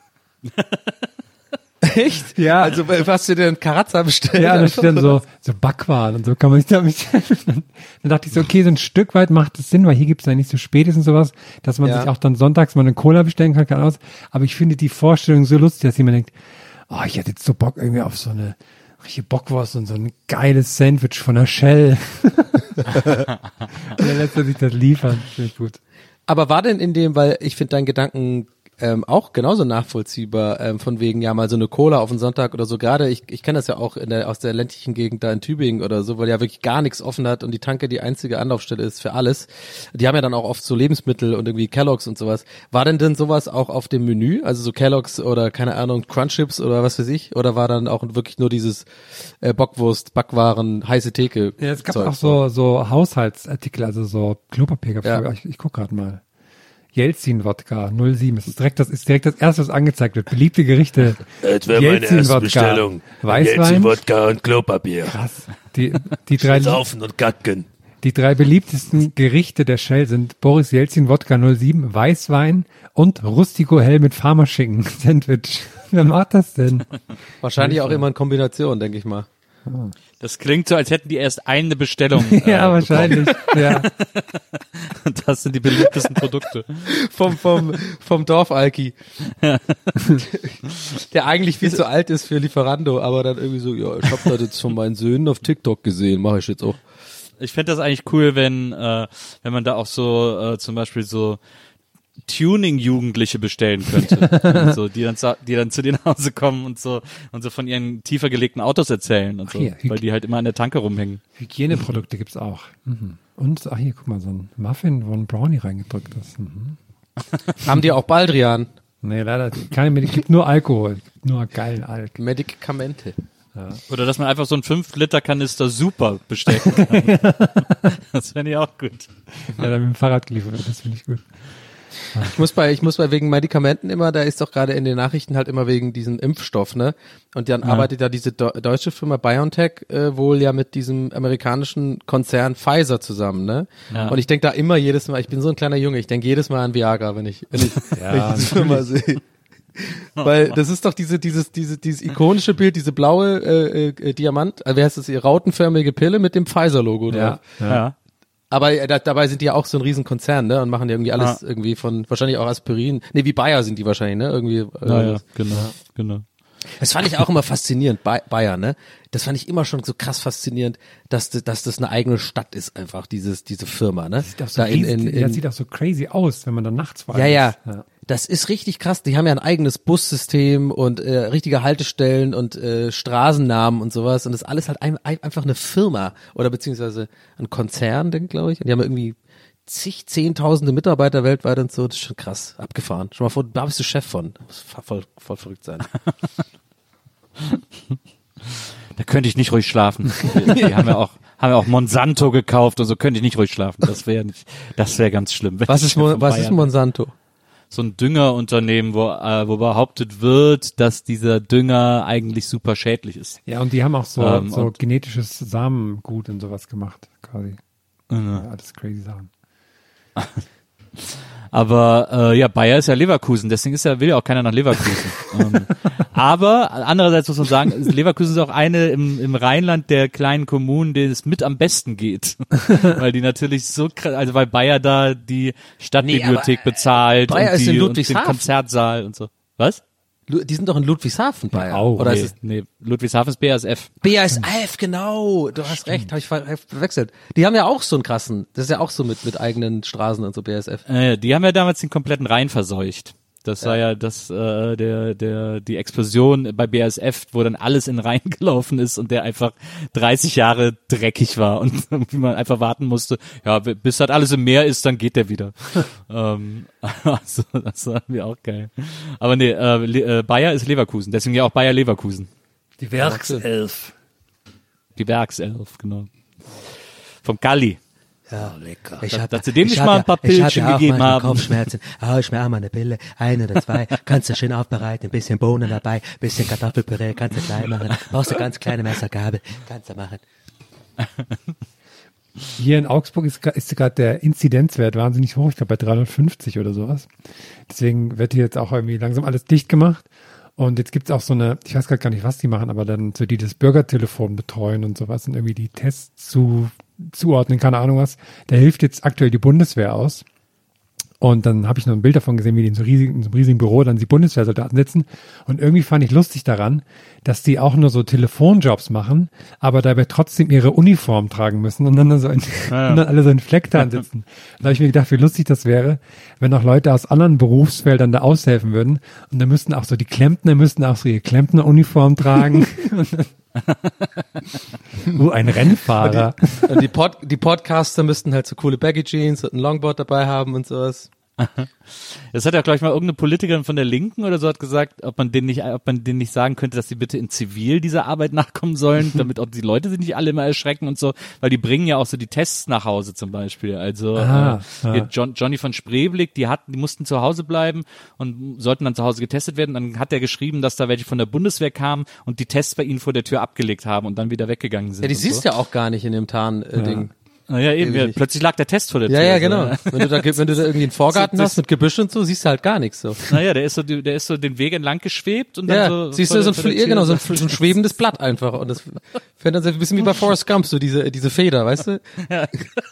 Echt? Ja. Also, was hast du denn Karazza bestellt? Ja, da steht dann so, so Backwaren und so kann man sich da bestellen. Dann dachte ich so, okay, so ein Stück weit macht es Sinn, weil hier gibt es ja nicht so Spätes und sowas, dass man Ja. sich auch dann sonntags mal eine Cola bestellen kann, kann aus. Aber ich finde die Vorstellung so lustig, dass jemand denkt, oh, ich hätte jetzt so Bock irgendwie auf so eine richtige Bockwurst und so ein geiles Sandwich von der Shell. Und dann lässt er sich das liefern. Finde ich gut. Aber war denn in dem, weil ich finde deinen Gedanken ähm, auch genauso nachvollziehbar, ähm, von wegen, ja, mal so eine Cola auf den Sonntag oder so, gerade, ich, ich kenne das ja auch in der, aus der ländlichen Gegend da in Tübingen oder so, weil ja wirklich gar nichts offen hat und die Tanke die einzige Anlaufstelle ist für alles. Die haben ja dann auch oft so Lebensmittel und irgendwie Kellogg's und sowas. War denn denn sowas auch auf dem Menü? Also so Kellogg's oder, keine Ahnung, Crunchips oder was weiß ich? Oder war dann auch wirklich nur dieses äh, Bockwurst, Backwaren, heiße Theke? Ja, es gab Zeug? auch so, so Haushaltsartikel, also so Klopapier gab's Ja. früher. Ich, ich guck gerade mal. Jelzin-Wodka null sieben. Das ist direkt das, ist direkt das erste, was angezeigt wird. Beliebte Gerichte. Das wäre meine erste Jelzin-Wodka. Bestellung. Weißwein. Wodka und Klopapier. Krass. Die, die drei, Saufen und Gacken. die drei beliebtesten Gerichte der Shell sind Boris Jelzin Wodka null sieben, Weißwein und Rustico Hell mit Farmerschinken Sandwich. Wer macht das denn? Wahrscheinlich auch immer in Kombination, denke ich mal. Das klingt so, als hätten die erst eine Bestellung. Ja, äh, wahrscheinlich. Ja. Und das sind die beliebtesten Produkte. vom vom vom Dorfalki. Der eigentlich viel zu alt ist für Lieferando, aber dann irgendwie so, ja, ich habe das jetzt von meinen Söhnen auf TikTok gesehen, mache ich jetzt auch. Ich fände das eigentlich cool, wenn äh, wenn man da auch so äh, zum Beispiel so Tuning-Jugendliche bestellen könnte, und so, die dann sa- die dann zu dir nach Hause kommen und so und so von ihren tiefer gelegten Autos erzählen und so, Ach ja, weil die halt immer an der Tanke rumhängen. Hygieneprodukte gibt's auch. Mhm. Und, ach hier, guck mal, so ein Muffin, wo ein Brownie reingedrückt ist. Mhm. Haben die auch Baldrian? Nee, leider keine Medikamente, gibt nur Alkohol. Nur geilen Alk. Medikamente. Oder dass man einfach so einen fünf Liter Kanister super bestellen kann. Das fände ich auch gut. Ja, dann mit dem Fahrrad geliefert, das finde ich gut. Ich muss bei, ich muss bei wegen Medikamenten immer, da ist doch gerade in den Nachrichten halt immer wegen diesem Impfstoff, ne? Und dann ja. arbeitet ja diese do- deutsche Firma BioNTech äh, wohl ja mit diesem amerikanischen Konzern Pfizer zusammen, ne? Ja. Und ich denke da immer jedes Mal, ich bin so ein kleiner Junge, ich denke jedes Mal an Viagra, wenn ich, wenn ich, ja, wenn ich diese Firma sehe. Weil das ist doch diese, dieses, dieses, dieses ikonische Bild, diese blaue äh, äh, Diamant, äh, wie heißt das, die rautenförmige Pille mit dem Pfizer-Logo drauf. Ja, ja. Aber äh, da, dabei sind die ja auch so ein Riesenkonzern, ne? Und machen ja irgendwie alles ja. irgendwie von, wahrscheinlich auch Aspirin. Ne, wie Bayer sind die wahrscheinlich, ne? Irgendwie. Äh, ja, ja, genau, genau. Das fand ich auch immer faszinierend, Bayer, ne? Das fand ich immer schon so krass faszinierend, dass, dass das eine eigene Stadt ist, einfach, dieses, diese Firma, ne? Das sieht auch so, da in, riesig, in, in, das sieht auch so crazy aus, wenn man dann nachts war. Ja, ja, ja. Das ist richtig krass. Die haben ja ein eigenes Bussystem und äh, richtige Haltestellen und äh, Straßennamen und sowas. Und das ist alles halt ein, ein, einfach eine Firma oder beziehungsweise ein Konzern, glaube ich. Und die haben irgendwie zig, zehntausende Mitarbeiter weltweit und so. Das ist schon krass, abgefahren. Schon mal vor, da bist du Chef von. Das muss voll, voll verrückt sein. Da könnte ich nicht ruhig schlafen. Die haben ja auch, haben ja auch Monsanto gekauft und so könnte ich nicht ruhig schlafen. Das wäre nicht, das wäre ganz schlimm. Was ist, Mo- was ist Monsanto? So ein Düngerunternehmen, wo, äh, wo behauptet wird, dass dieser Dünger eigentlich super schädlich ist. Ja, und die haben auch so, Ähm, so genetisches Samengut und sowas gemacht, quasi. Mhm. Ja, alles crazy Sachen. Aber äh, ja, Bayer ist ja Leverkusen, deswegen ist ja, will ja auch keiner nach Leverkusen. ähm, aber andererseits muss man sagen, Leverkusen ist auch eine im, im Rheinland der kleinen Kommunen, denen es mit am besten geht. Weil die natürlich so krass, also weil Bayer da die Stadtbibliothek nee, aber, bezahlt Bayer und, ist die, in und den Ludwigshafen. Konzertsaal und so. Was? Die sind doch in Ludwigshafen, Bayer. Ja, auch. Oder Nee, ist es nee, Ludwigshafen ist B A S F. B A S F, genau. Du hast recht, habe ich ver- verwechselt. Die haben ja auch so einen krassen, das ist ja auch so mit mit eigenen Straßen und so B A S F. Äh, die haben ja damals den kompletten Rhein verseucht. Das war ja das, äh, der, der, die Explosion bei B A S F, wo dann alles in den Rhein gelaufen ist und der einfach dreißig Jahre dreckig war und wie man einfach warten musste, ja, bis das alles im Meer ist, dann geht der wieder. ähm, also, das war mir auch geil. Aber nee, äh, Le- äh, Bayer ist Leverkusen, deswegen ja auch Bayer Leverkusen. Die Werkself. Die Werkself, genau. Vom Galli. Ja, lecker. Ich Dass- hab, dass sie dem ich nicht hab mal ja, ein paar ich hab Pillchen ja auch gegeben manchmal haben. Kopfschmerzen. Ah, ich mir auch mal eine Pille, ein oder zwei. Kannst du schön aufbereiten, ein bisschen Bohnen dabei, bisschen Kartoffelpüree, kannst du klein machen. Brauchst du ganz kleine Messergabel, kannst du machen. Hier in Augsburg ist, gra- ist gerade der Inzidenzwert wahnsinnig hoch, ich glaube bei dreihundertfünfzig oder sowas. Deswegen wird hier jetzt auch irgendwie langsam alles dicht gemacht. Und jetzt gibt's auch so eine, ich weiß gerade gar nicht, was die machen, aber dann so die das Bürgertelefon betreuen und sowas und irgendwie die Tests zu, zuordnen, keine Ahnung was. Da hilft jetzt aktuell die Bundeswehr aus. Und dann habe ich noch ein Bild davon gesehen, wie die in so, riesig, in so einem riesigen Büro dann die Bundeswehrsoldaten sitzen. Und irgendwie fand ich lustig daran, dass die auch nur so Telefonjobs machen, aber dabei trotzdem ihre Uniform tragen müssen und dann, so in, Ja. und dann alle so in Flecktarn sitzen. Da habe ich mir gedacht, wie lustig das wäre, wenn auch Leute aus anderen Berufsfeldern da aushelfen würden. Und dann müssten auch so die Klempner, müssten auch so ihre Klempneruniform tragen. uh, ein Rennfahrer. Und die, Pod, die Podcaster müssten halt so coole Baggy Jeans und ein Longboard dabei haben und sowas. Das hat ja, glaube ich, mal irgendeine Politikerin von der Linken oder so hat gesagt, ob man denen nicht, ob man denen nicht sagen könnte, dass sie bitte in Zivil dieser Arbeit nachkommen sollen, damit auch die Leute sich nicht alle immer erschrecken und so, weil die bringen ja auch so die Tests nach Hause zum Beispiel. Also Ah, äh, ah. hier John, Johnny von Spreeblick, die hatten, die mussten zu Hause bleiben und sollten dann zu Hause getestet werden. Dann hat er geschrieben, dass da welche von der Bundeswehr kamen und die Tests bei ihnen vor der Tür abgelegt haben und dann wieder weggegangen sind. Ja, die und siehst so. ja auch gar nicht in dem Tarn-Ding. Naja, eben, Ewig ja, nicht. plötzlich lag der Test vor der Ja, Tür. ja, so, genau. ne? Wenn du da, wenn du da irgendwie einen Vorgarten Das- hast mit Gebüsch und so, siehst du halt gar nichts so. Naja, der ist so, der ist so den Weg entlang geschwebt und dann Ja, so. siehst vor du, so der- ein, vor der ja, Tür genau, so ein, so ein schwebendes Blatt einfach. Und das fände dann so ein bisschen wie bei Forrest Gump, so diese, diese Feder, weißt du? Ja.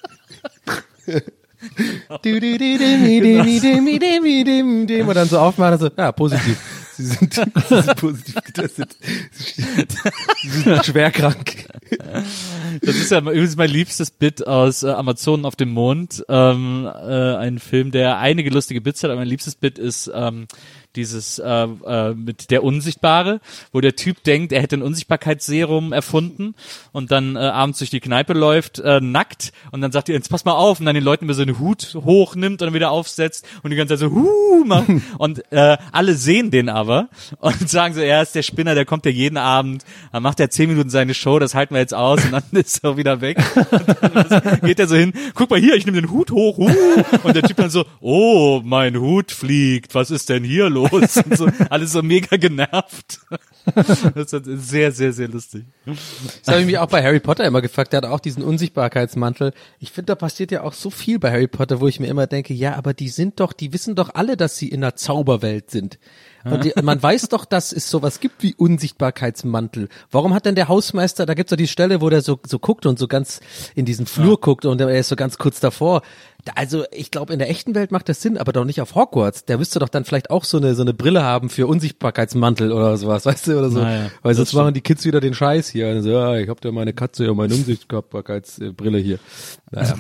Und dann so aufmachen und so, ja, positiv. Sie sind, sie sind positiv getestet. Sie sind schwer krank. Das ist ja übrigens mein liebstes Bit aus äh, Amazonen auf dem Mond. Ähm, äh, ein Film, der einige lustige Bits hat, aber mein liebstes Bit ist, ähm, dieses äh, äh, mit der Unsichtbare, wo der Typ denkt, er hätte ein Unsichtbarkeitsserum erfunden und dann äh, abends durch die Kneipe läuft, äh, nackt und dann sagt er, jetzt pass mal auf und dann den Leuten über so einen Hut hochnimmt und dann wieder aufsetzt und die ganze Zeit so huh macht und äh, alle sehen den aber und sagen so, er ist der Spinner, der kommt ja jeden Abend, dann macht er zehn Minuten seine Show, das halten wir jetzt aus und dann ist er wieder weg. Und dann geht er so hin, guck mal hier, ich nehme den Hut hoch, huh. Und der Typ dann so, oh, mein Hut fliegt, was ist denn hier los? Und so, alles so mega genervt. Das ist sehr, sehr, sehr lustig. Das habe ich mich auch bei Harry Potter immer gefragt, der hat auch diesen Unsichtbarkeitsmantel. Ich finde, da passiert ja auch so viel bei Harry Potter, wo ich mir immer denke, ja, aber die sind doch, die wissen doch alle, dass sie in einer Zauberwelt sind. Und die, man weiß doch, dass es sowas gibt wie Unsichtbarkeitsmantel. Warum hat denn der Hausmeister, da gibt's doch die Stelle, wo der so so guckt und so ganz in diesen Flur ja. guckt und er ist so ganz kurz davor. Also ich glaube, in der echten Welt macht das Sinn, aber doch nicht auf Hogwarts. Der müsste doch dann vielleicht auch so eine so eine Brille haben für Unsichtbarkeitsmantel oder sowas, weißt du, oder so. Naja, weil sonst machen die Kids wieder den Scheiß hier. Und so, ja, ich hab da meine Katze und meine Unsichtbarkeitsbrille hier. Naja.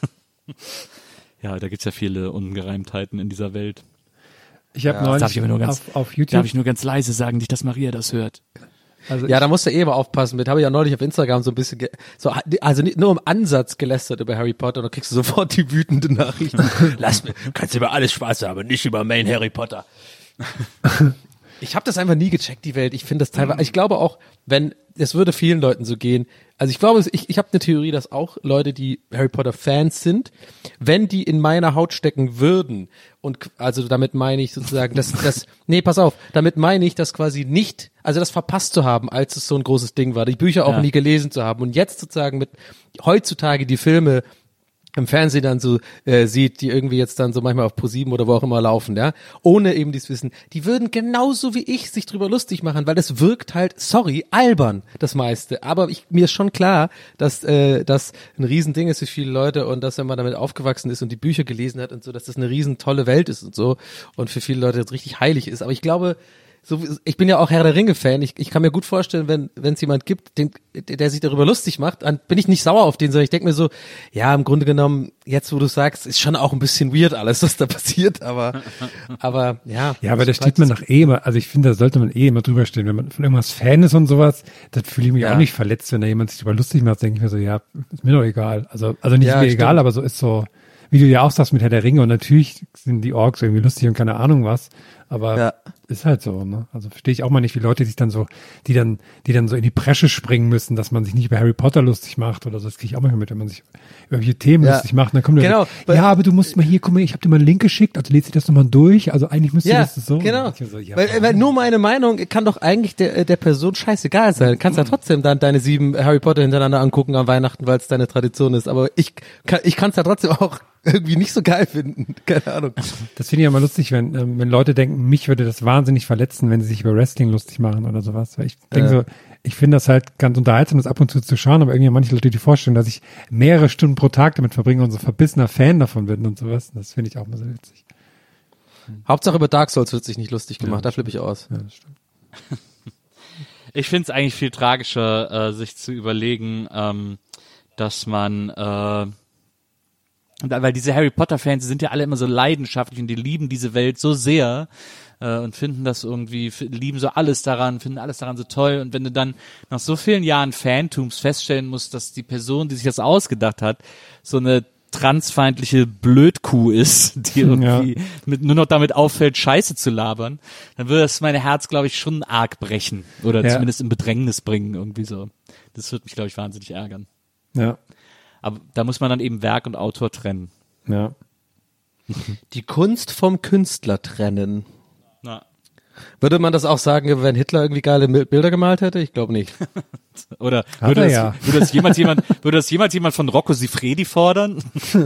Ja, da gibt's ja viele Ungereimtheiten in dieser Welt. Ich habe ja, neulich darf ich aber nur ganz, auf, auf YouTube. Darf ich nur ganz leise sagen, nicht, dass Maria das hört. Also ja, da musst du eh mal aufpassen mit. Habe ich ja neulich auf Instagram so ein bisschen, ge- so also nicht nur im Ansatz gelästert über Harry Potter, und dann kriegst du sofort die wütenden Nachrichten. Lass mir, kannst über alles Spaß haben, aber nicht über Main Harry Potter. Ich habe das einfach nie gecheckt, die Welt. Ich finde das teilweise, ich glaube auch, wenn, es würde vielen Leuten so gehen. Also ich glaube, ich, ich habe eine Theorie, dass auch Leute, die Harry Potter Fans sind, wenn die in meiner Haut stecken würden, und also damit meine ich sozusagen, dass das, nee, pass auf, damit meine ich, dass quasi nicht, also das verpasst zu haben, als es so ein großes Ding war, die Bücher auch ja. nie gelesen zu haben und jetzt sozusagen mit heutzutage die Filme im Fernsehen dann so äh, sieht, die irgendwie jetzt dann so manchmal auf ProSieben oder wo auch immer laufen, ja, ohne eben dieses Wissen, die würden genauso wie ich sich drüber lustig machen, weil das wirkt halt, sorry, albern, das meiste, aber ich, mir ist schon klar, dass äh, das ein Riesending ist für viele Leute und dass, wenn man damit aufgewachsen ist und die Bücher gelesen hat und so, dass das eine riesen tolle Welt ist und so und für viele Leute das richtig heilig ist, aber ich glaube, so, ich bin ja auch Herr der Ringe-Fan. Ich, ich kann mir gut vorstellen, wenn wenn es jemand gibt, den, der sich darüber lustig macht, dann bin ich nicht sauer auf den, sondern ich denke mir so, ja, im Grunde genommen, jetzt wo du sagst, ist schon auch ein bisschen weird alles, was da passiert, aber aber ja. Ja, aber da steht man nach eh immer, also ich finde, da sollte man eh immer drüber stehen, wenn man von irgendwas Fan ist und sowas, das fühle ich mich ja. auch nicht verletzt, wenn da jemand sich darüber lustig macht, denke ich mir so, ja, ist mir doch egal. Also also nicht ja, mir stimmt. egal, aber so ist so, wie du ja auch sagst mit Herr der Ringe, und natürlich sind die Orks irgendwie lustig und keine Ahnung was, aber ja. ist halt so, ne? Also verstehe ich auch mal nicht, wie Leute sich dann so, die dann, die dann so in die Bresche springen müssen, dass man sich nicht über Harry Potter lustig macht oder so. Das kriege ich auch mal mit, wenn man sich über welche Themen ja. lustig macht. Und dann kommt genau. so, ja, aber du musst mal hier, guck mal, ich habe dir mal einen Link geschickt, also lest dir das nochmal durch. Also eigentlich müsste ja, das so. Genau. So, ja, weil, weil nur meine Meinung kann doch eigentlich der der Person scheißegal sein. Du kannst ja trotzdem dann deine sieben Harry Potter hintereinander angucken an Weihnachten, weil es deine Tradition ist. Aber ich kann ich kann es ja trotzdem auch irgendwie nicht so geil finden. Keine Ahnung. Das finde ich immer lustig, wenn ähm, wenn Leute denken, mich würde das wahnsinnig verletzen, wenn sie sich über Wrestling lustig machen oder sowas. Weil ich denke äh. so, ich finde das halt ganz unterhaltsam, das ab und zu zu schauen, aber irgendwie manche Leute die vorstellen, dass ich mehrere Stunden pro Tag damit verbringe und so verbissener Fan davon bin und sowas. Das finde ich auch mal so witzig. Hm. Hauptsache über Dark Souls wird sich nicht lustig gemacht, ja, da flippe ich aus. Ja, das stimmt. Ich finde es eigentlich viel tragischer, äh, sich zu überlegen, ähm, dass man äh, weil diese Harry Potter Fans, die sind ja alle immer so leidenschaftlich und die lieben diese Welt so sehr äh, und finden das irgendwie, f- lieben so alles daran, finden alles daran so toll, und wenn du dann nach so vielen Jahren Fantums feststellen musst, dass die Person, die sich das ausgedacht hat, so eine transfeindliche Blödkuh ist, die irgendwie ja. mit, nur noch damit auffällt, Scheiße zu labern, dann würde das mein Herz, glaube ich, schon arg brechen oder ja. zumindest in Bedrängnis bringen, irgendwie so. Das würde mich, glaube ich, wahnsinnig ärgern. Ja. Aber da muss man dann eben Werk und Autor trennen. Ja. Die Kunst vom Künstler trennen. Na. Würde man das auch sagen, wenn Hitler irgendwie geile Bilder gemalt hätte? Ich glaube nicht. Oder würde das, ja. würde das jemals jemand, würde das jemals jemand von Rocco Siffredi fordern?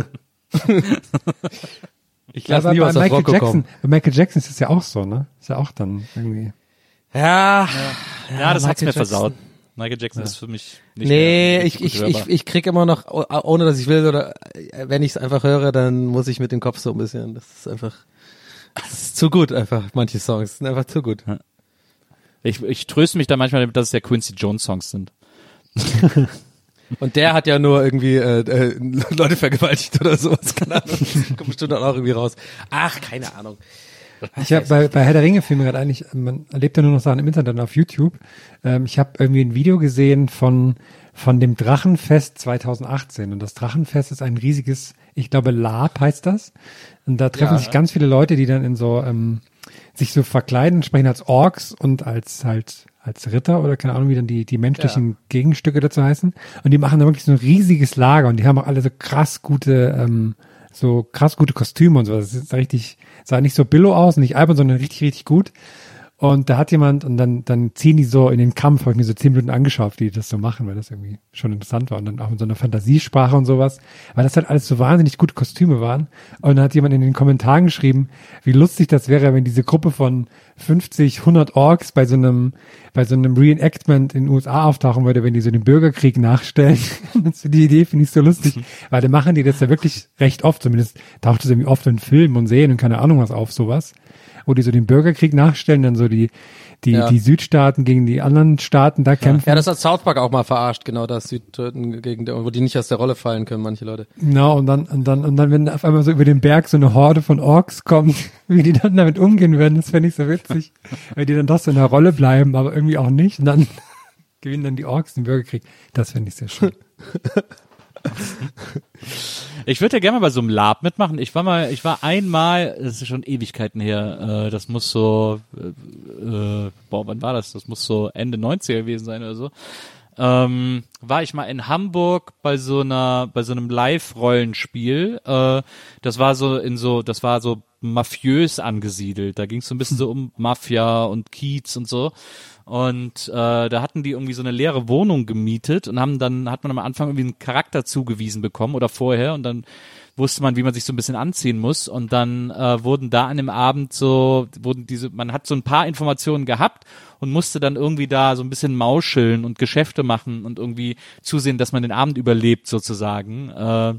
Ich lasse ja, nie was auf Rocco kommen. Bei Michael Jackson ist es ja auch so, ne? Ist ja auch dann irgendwie. Ja. Ja, ja das Michael hat's mir Jackson. versaut. Michael Jackson ja. ist für mich nicht nee, mehr ich, ich, ich, ich krieg immer noch, ohne dass ich will, oder wenn ich es einfach höre, dann muss ich mit dem Kopf so ein bisschen, das ist einfach, das ist zu gut einfach, manche Songs sind einfach zu gut. Ich, ich tröste mich da manchmal damit, dass es ja Quincy Jones Songs sind. Und der hat ja nur irgendwie äh, äh, Leute vergewaltigt oder sowas, keine Ahnung, kommt bestimmt dann auch irgendwie raus. Ach, keine Ahnung. Ich habe bei, bei Herr der Ringe Filmen gerade eigentlich, man erlebt ja nur noch Sachen im Internet und auf YouTube. Ähm, ich habe irgendwie ein Video gesehen von von dem Drachenfest zwanzig achtzehn und das Drachenfest ist ein riesiges, ich glaube Lab heißt das. Und da treffen Ja. sich ganz viele Leute, die dann in so ähm, sich so verkleiden, sprechen als Orks und als halt als Ritter oder keine Ahnung, wie dann die die menschlichen Ja. Gegenstücke dazu heißen. Und die machen da wirklich so ein riesiges Lager und die haben auch alle so krass gute ähm, so krass gute Kostüme und so. Das ist richtig, sah nicht so billo aus, nicht albern, sondern richtig, richtig gut. Und da hat jemand, und dann, dann ziehen die so in den Kampf, habe ich mir so zehn Minuten angeschaut, wie die das so machen, weil das irgendwie schon interessant war. Und dann auch mit so einer Fantasiesprache und sowas, weil das halt alles so wahnsinnig gute Kostüme waren. Und dann hat jemand in den Kommentaren geschrieben, wie lustig das wäre, wenn diese Gruppe von fünfzig, hundert Orks bei so einem, bei so einem Reenactment in den U S A auftauchen würde, wenn die so den Bürgerkrieg nachstellen. Die Idee finde ich so lustig, weil dann machen die das ja wirklich recht oft, zumindest taucht es irgendwie oft in Filmen und Serien und keine Ahnung was auf, sowas. Wo die so den Bürgerkrieg nachstellen, dann so die, die, Ja. die Südstaaten gegen die anderen Staaten da kämpfen. Ja, das hat South Park auch mal verarscht, genau, das Südtöten gegen der, wo die nicht aus der Rolle fallen können, manche Leute. Genau, und dann, und dann, und dann, wenn auf einmal so über den Berg so eine Horde von Orks kommt, wie die dann damit umgehen werden, das fände ich so witzig. Weil die dann doch so in der Rolle bleiben, aber irgendwie auch nicht. Und dann gewinnen dann die Orks den Bürgerkrieg. Das fände ich sehr schön. Ich würde ja gerne mal bei so einem Lab mitmachen. Ich war mal, ich war einmal, das ist schon Ewigkeiten her, äh, das muss so, äh, äh, boah, wann war das? Das muss so Ende neunziger gewesen sein oder so. Ähm, war ich mal in Hamburg bei so einer, bei so einem Live-Rollenspiel. Äh, das war so in so, das war so mafiös angesiedelt. Da ging es so ein bisschen so um Mafia und Kiez und so. Und äh, da hatten die irgendwie so eine leere Wohnung gemietet und haben dann, hat man am Anfang irgendwie einen Charakter zugewiesen bekommen oder vorher und dann wusste man, wie man sich so ein bisschen anziehen muss und dann äh, wurden da an dem Abend so, wurden diese, man hat so ein paar Informationen gehabt und musste dann irgendwie da so ein bisschen mauscheln und Geschäfte machen und irgendwie zusehen, dass man den Abend überlebt sozusagen. Äh,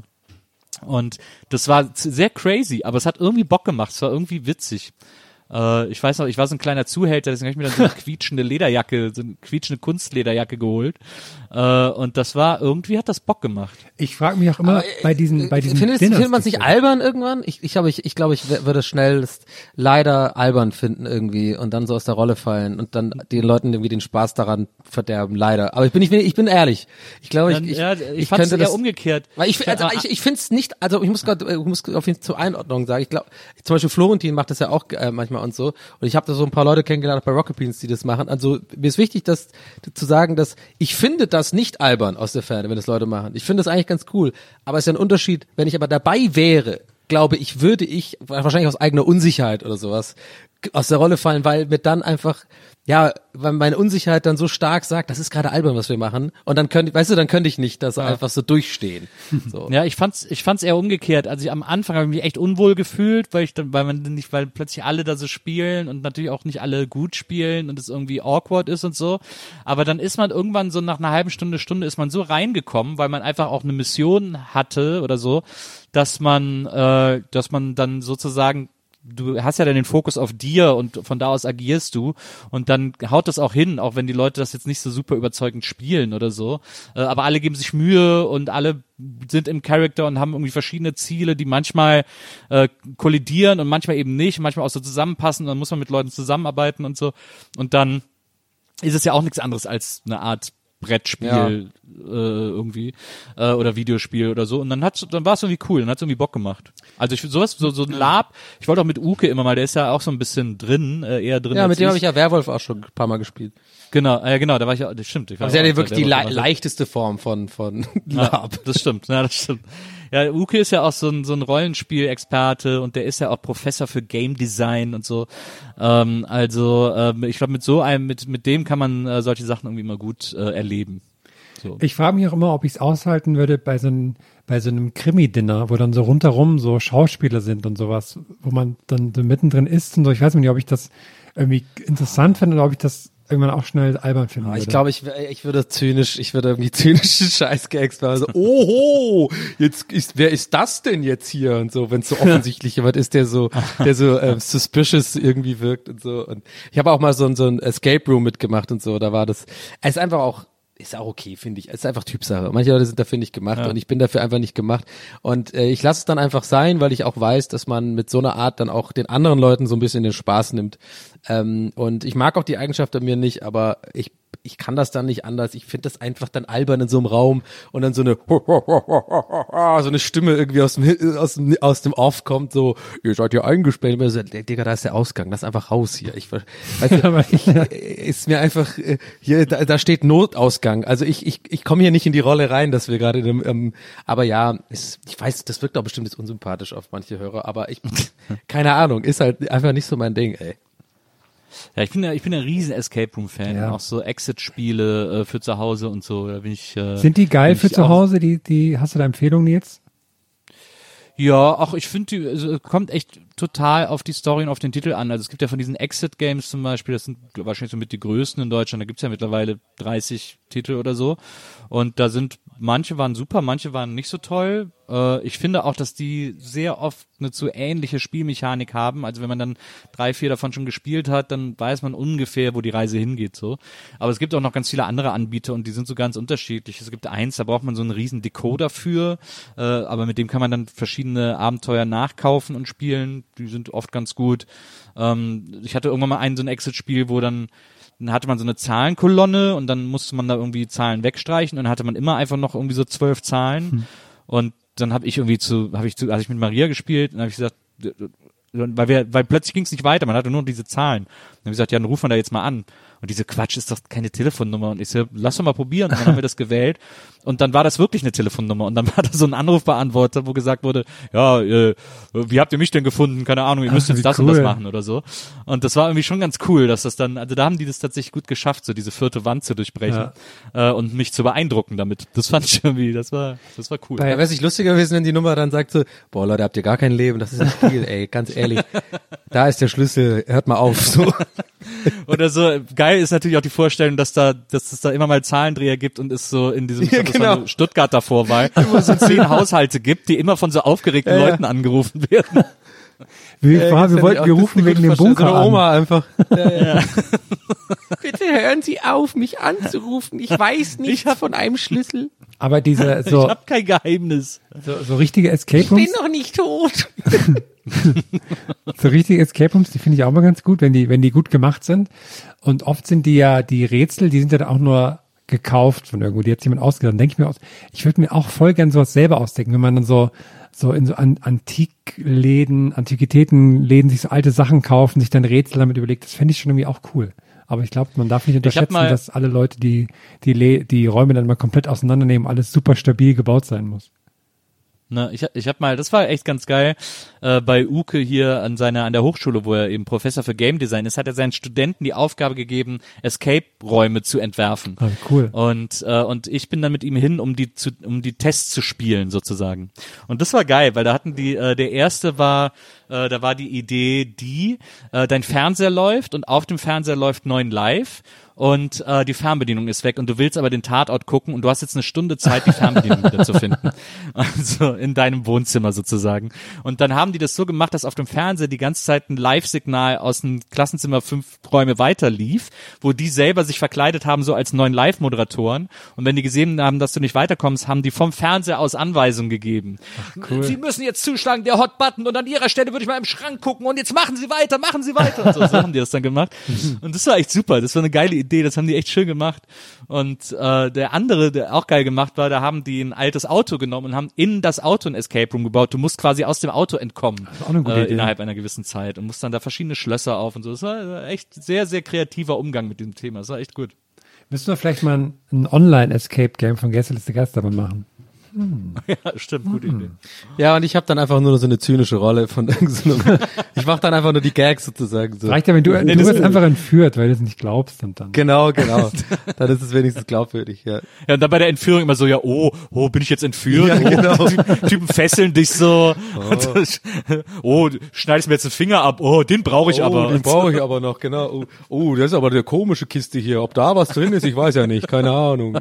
und das war sehr crazy, aber es hat irgendwie Bock gemacht, es war irgendwie witzig. Äh, ich weiß noch, ich war so ein kleiner Zuhälter, deswegen habe ich mir dann so eine quietschende Lederjacke, so eine quietschende Kunstlederjacke geholt. Äh, und das war, irgendwie hat das Bock gemacht. Ich frage mich auch immer Aber, bei diesen, bei diesen Findet, Dinners- findet man es nicht albern irgendwann? Ich, ich glaube, ich, ich, glaube, ich würde es schnell leider albern finden irgendwie und dann so aus der Rolle fallen und dann den Leuten irgendwie den Spaß daran verderben, leider. Aber ich bin nicht, ich bin ehrlich. Ich glaube, ich, ich, ja, ich, ich fand es könnte eher das umgekehrt. Weil ich, also ich, ich finde es nicht, also ich muss gerade, ich muss auf jeden Fall zur Einordnung sagen, ich glaube, zum Beispiel Florentin macht das ja auch äh, manchmal und so und ich habe da so ein paar Leute kennengelernt bei Rocket Beans, die das machen. Also mir ist wichtig, das zu sagen, dass ich finde das nicht albern aus der Ferne, wenn das Leute machen. Ich finde das eigentlich ganz cool, aber es ist ja ein Unterschied, wenn ich aber dabei wäre, glaube ich, würde ich wahrscheinlich aus eigener Unsicherheit oder sowas aus der Rolle fallen, weil mir dann einfach, ja, weil meine Unsicherheit dann so stark sagt, das ist gerade albern, was wir machen. Und dann könnte, weißt du, dann könnte ich nicht das ja. einfach so durchstehen. So. Ja, ich fand's, ich fand's eher umgekehrt. Also ich, am Anfang habe ich mich echt unwohl gefühlt, weil ich dann, weil man nicht, weil plötzlich alle da so spielen und natürlich auch nicht alle gut spielen und es irgendwie awkward ist und so. Aber dann ist man irgendwann so nach einer halben Stunde, Stunde ist man so reingekommen, weil man einfach auch eine Mission hatte oder so, dass man, äh, dass man dann sozusagen, du hast ja dann den Fokus auf dir und von da aus agierst du und dann haut das auch hin, auch wenn die Leute das jetzt nicht so super überzeugend spielen oder so, äh, aber alle geben sich Mühe und alle sind im Charakter und haben irgendwie verschiedene Ziele, die manchmal äh, kollidieren und manchmal eben nicht, manchmal auch so zusammenpassen, dann muss man mit Leuten zusammenarbeiten und so und dann ist es ja auch nichts anderes als eine Art Brettspiel Ja. äh, irgendwie äh, oder Videospiel oder so und dann hat's, dann war es irgendwie cool, dann hat's irgendwie Bock gemacht. Also ich sowas so so ein Lab. Ich wollte auch mit Uke immer mal, der ist ja auch so ein bisschen drin, äh, eher drin. Ja, als mit dem habe ich ja Werwolf auch schon ein paar Mal gespielt. Genau, äh, genau, da war ich auch. Das stimmt. Ich war Das ist ja auch wirklich die der le Werwolf- leichteste Form von von Ja, Lab. das stimmt, ja, das stimmt. Ja, Uke ist ja auch so ein, so ein Rollenspiel-Experte und der ist ja auch Professor für Game Design und so. Ähm, also ähm, ich glaube, mit so einem, mit mit dem kann man äh, solche Sachen irgendwie immer gut äh, erleben. So. Ich frage mich auch immer, ob ich es aushalten würde bei so einem, bei so einem Krimi-Dinner, wo dann so rundherum so Schauspieler sind und sowas, wo man dann so mittendrin ist und so. Ich weiß nicht, ob ich das irgendwie interessant finde oder ob ich das irgendwann auch schnell albern finden würde. Ich glaube, ich, wär- ich würde zynisch, ich würde irgendwie zynischen Scheiß-Gags machen. So, oho, jetzt ist, wer ist das denn jetzt hier? Und so, wenn es so offensichtlich jemand ist, der so, der so ähm, suspicious irgendwie wirkt und so. Und ich habe auch mal so, ein so ein Escape Room mitgemacht und so. Da war das, es ist einfach auch ist auch okay, finde ich. Es ist einfach Typsache. Manche Leute sind dafür nicht gemacht Ja. und ich bin dafür einfach nicht gemacht. Und äh, ich lasse es dann einfach sein, weil ich auch weiß, dass man mit so einer Art dann auch den anderen Leuten so ein bisschen den Spaß nimmt. Ähm, und ich mag auch die Eigenschaft an mir nicht, aber ich ich kann das dann nicht anders. Ich finde das einfach dann albern in so einem Raum und dann so eine so eine Stimme irgendwie aus dem aus dem, aus dem Off kommt, so, ihr seid hier eingesperrt. Und ich so, Digga, da ist der Ausgang, lass einfach raus hier. Ich, weißt du, ist mir einfach, hier, da, da steht Notausgang. Also ich ich ich komme hier nicht in die Rolle rein, dass wir gerade in einem, ähm, aber ja, ist, ich weiß, das wirkt auch bestimmt jetzt unsympathisch auf manche Hörer, aber ich, keine Ahnung, ist halt einfach nicht so mein Ding, ey. Ja, ich bin ja, ich bin ein riesen Escape Room Fan, Ja. auch so Exit-Spiele äh, für zu Hause und so. Da bin ich. Äh, Sind die geil bin für ich zu auch- Hause? Die, die, hast du da Empfehlungen jetzt? Ja, auch ich finde, die also, kommt echt total auf die Story und auf den Titel an. Also es gibt ja von diesen Exit-Games zum Beispiel, das sind wahrscheinlich so mit die größten in Deutschland, da gibt's ja mittlerweile dreißig Titel oder so. Und da sind, manche waren super, manche waren nicht so toll. Äh, ich finde auch, dass die sehr oft eine zu ähnliche Spielmechanik haben. Also wenn man dann drei, vier davon schon gespielt hat, dann weiß man ungefähr, wo die Reise hingeht. So. Aber es gibt auch noch ganz viele andere Anbieter und die sind so ganz unterschiedlich. Es gibt eins, da braucht man so einen riesen Decoder für, äh, aber mit dem kann man dann verschiedene Abenteuer nachkaufen und spielen. Die sind oft ganz gut. Ähm, ich hatte irgendwann mal ein so ein Exit-Spiel, wo dann dann hatte man so eine Zahlenkolonne und dann musste man da irgendwie Zahlen wegstreichen und dann hatte man immer einfach noch irgendwie so zwölf Zahlen hm. und dann habe ich irgendwie zu, habe ich zu, als ich mit Maria gespielt und habe ich gesagt, weil wir, weil plötzlich ging es nicht weiter, man hatte nur diese Zahlen. Dann habe ich gesagt, ja, dann rufen wir da jetzt mal an. Und diese Quatsch ist doch keine Telefonnummer. Und ich so, lass doch mal probieren. Und dann haben wir das gewählt. Und dann war das wirklich eine Telefonnummer. Und dann war da so ein Anrufbeantworter, wo gesagt wurde, ja, äh, wie habt ihr mich denn gefunden? Keine Ahnung, ihr müsst Ach, jetzt wie das cool. und das machen oder so. Und das war irgendwie schon ganz cool, dass das dann, also da haben die das tatsächlich gut geschafft, so diese vierte Wand zu durchbrechen ja. äh, und mich zu beeindrucken damit. Das fand ich irgendwie, das war, das war cool. Ja, wäre es nicht lustiger gewesen, wenn die Nummer dann sagt so, boah Leute, habt ihr gar kein Leben, das ist ein Spiel, ey, ganz ehrlich. Da ist der Schlüssel, hört mal auf, so. Oder so, geil ist natürlich auch die Vorstellung, dass da, dass es da immer mal Zahlendreher gibt und es so in diesem, Ja, das genau. war eine Stuttgarter Vorwahl, wo es so zehn Haushalte gibt, die immer von so aufgeregten Ja, ja. Leuten angerufen werden. Wir, Äh, war, ist wir ja wollten auch- wir das ist rufen eine wegen gute dem Vorstellung. Bunker So eine an. Oma einfach. Ja, ja. Bitte hören Sie auf, mich anzurufen. Ich weiß nichts von einem Schlüssel. Aber diese Ich so, hab kein Geheimnis. so, so richtige Escape Rooms, noch nicht tot. so richtige Escape Rooms, die finde ich auch mal ganz gut, wenn die, wenn die gut gemacht sind. Und oft sind die ja, die Rätsel, die sind ja auch nur gekauft von irgendwo, die hat jemand ausgedacht. Dann denke ich mir aus, ich würde mir auch voll gern sowas selber ausdenken, wenn man dann so, so in so An- Antikläden, Antiquitätenläden sich so alte Sachen kaufen, sich dann Rätsel damit überlegt, das fände ich schon irgendwie auch cool. Aber ich glaube, man darf nicht unterschätzen, mal- dass alle Leute, die, die, Le- die Räume dann mal komplett auseinandernehmen, alles super stabil gebaut sein muss. Ne, ich, ich hab mal, das war echt ganz geil, äh, bei Uke hier an seiner, an der Hochschule, wo er eben Professor für Game Design ist, hat er seinen Studenten die Aufgabe gegeben, Escape-Räume zu entwerfen. Ah, cool. Und, äh, und ich bin dann mit ihm hin, um die zu, um die Tests zu spielen, sozusagen. Und das war geil, weil da hatten die, äh, der erste war, äh, da war die Idee die, äh, dein Fernseher läuft und auf dem Fernseher läuft neun Live und äh, die Fernbedienung ist weg und du willst aber den Tatort gucken und du hast jetzt eine Stunde Zeit, die Fernbedienung wieder zu finden. Also in deinem Wohnzimmer sozusagen. Und dann haben die das so gemacht, dass auf dem Fernseher die ganze Zeit ein Live-Signal aus dem Klassenzimmer fünf Räume weiter lief, wo die selber sich verkleidet haben, so als neuen Live-Moderatoren. Und wenn die gesehen haben, dass du nicht weiterkommst, haben die vom Fernseher aus Anweisungen gegeben. Ach, cool. Sie müssen jetzt zuschlagen, der Hot-Button, und an ihrer Stelle würde ich mal im Schrank gucken und jetzt machen Sie weiter, machen Sie weiter. Und so, so haben die das dann gemacht. Und das war echt super. Das war eine geile Idee. Das haben die echt schön gemacht. Und äh, der andere, der auch geil gemacht war, da haben die ein altes Auto genommen und haben in das Auto ein Escape Room gebaut. Du musst quasi aus dem Auto entkommen. Das ist auch eine gute äh, Idee. innerhalb einer gewissen Zeit und musst dann da verschiedene Schlösser auf und so. Das war echt sehr, sehr kreativer Umgang mit diesem Thema. Das war echt gut. Müssen wir vielleicht mal ein, ein Online-Escape-Game von Gästeliste Geisterbahn machen? Ja, stimmt, gute Idee. Ja, und ich habe dann einfach nur so eine zynische Rolle von irgendeinem. Ich mache dann einfach nur die Gags sozusagen so. Reicht ja, wenn du, Nee, du das wirst ist- einfach entführt, weil du es nicht glaubst und dann. Genau, genau. Dann ist es wenigstens glaubwürdig, ja. Ja, und dann bei der Entführung immer so, ja, oh, oh, bin ich jetzt entführt? Ja, genau. Oh, Ty- Typen fesseln dich so. Oh, oh schneidest mir jetzt den Finger ab. Oh, den brauche ich aber. Oh, den brauche ich aber noch, genau. Oh, oh, das ist aber eine komische Kiste hier. Ob da was drin ist, ich weiß ja nicht. Keine Ahnung.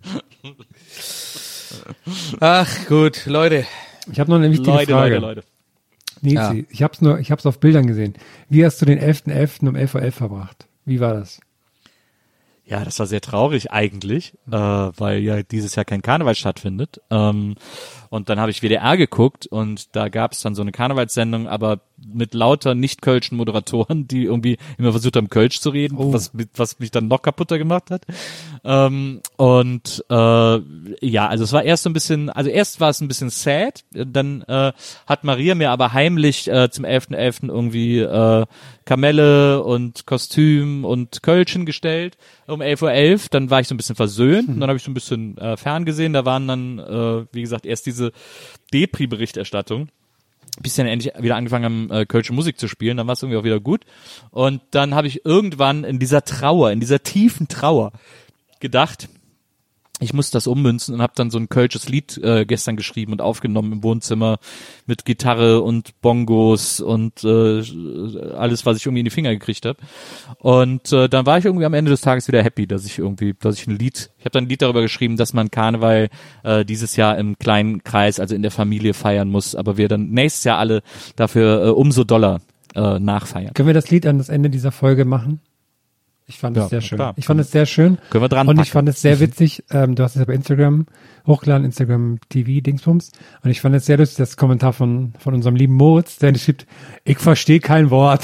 Ach, gut, Leute. Ich habe noch eine wichtige Leute, Frage. Leute, Leute. Nils, Ja. ich hab's nur, ich hab's auf Bildern gesehen. Wie hast du den elften elften um elf Uhr elf verbracht? Wie war das? Ja, das war sehr traurig eigentlich, äh, weil ja dieses Jahr kein Karneval stattfindet. Ähm, und dann habe ich W D R geguckt und da gab es dann so eine Karnevalssendung, aber mit lauter nicht-kölschen Moderatoren, die irgendwie immer versucht haben, Kölsch zu reden, oh. was, was mich dann noch kaputter gemacht hat. Ähm, und äh, ja, also es war erst so ein bisschen, also erst war es ein bisschen sad, dann äh, hat Maria mir aber heimlich äh, zum elften elften irgendwie äh, Kamelle und Kostüm und Kölschen gestellt um elf Uhr elf, dann war ich so ein bisschen versöhnt und dann habe ich so ein bisschen äh, ferngesehen, da waren dann, äh, wie gesagt, erst diese Depri-Berichterstattung, bis dann endlich wieder angefangen haben, äh, kölsche Musik zu spielen, dann war es irgendwie auch wieder gut und dann habe ich irgendwann in dieser Trauer, in dieser tiefen Trauer gedacht, ich muss das ummünzen und habe dann so ein kölsches Lied äh, gestern geschrieben und aufgenommen im Wohnzimmer mit Gitarre und Bongos und äh, alles, was ich irgendwie in die Finger gekriegt habe. Und äh, dann war ich irgendwie am Ende des Tages wieder happy, dass ich irgendwie, dass ich ein Lied, ich habe dann ein Lied darüber geschrieben, dass man Karneval äh, dieses Jahr im kleinen Kreis, also in der Familie feiern muss, aber wir dann nächstes Jahr alle dafür äh, umso doller äh, nachfeiern. Können wir das Lied an das Ende dieser Folge machen? Ich fand ja, es sehr schön. Klar. Ich fand es sehr schön. Können wir dran Und packen. ich fand es sehr witzig. Ähm, du hast es ja bei Instagram hochgeladen, Instagram T V Dingsbums. Und ich fand es sehr lustig, das Kommentar von von unserem lieben Moritz, der schreibt, ich verstehe kein Wort.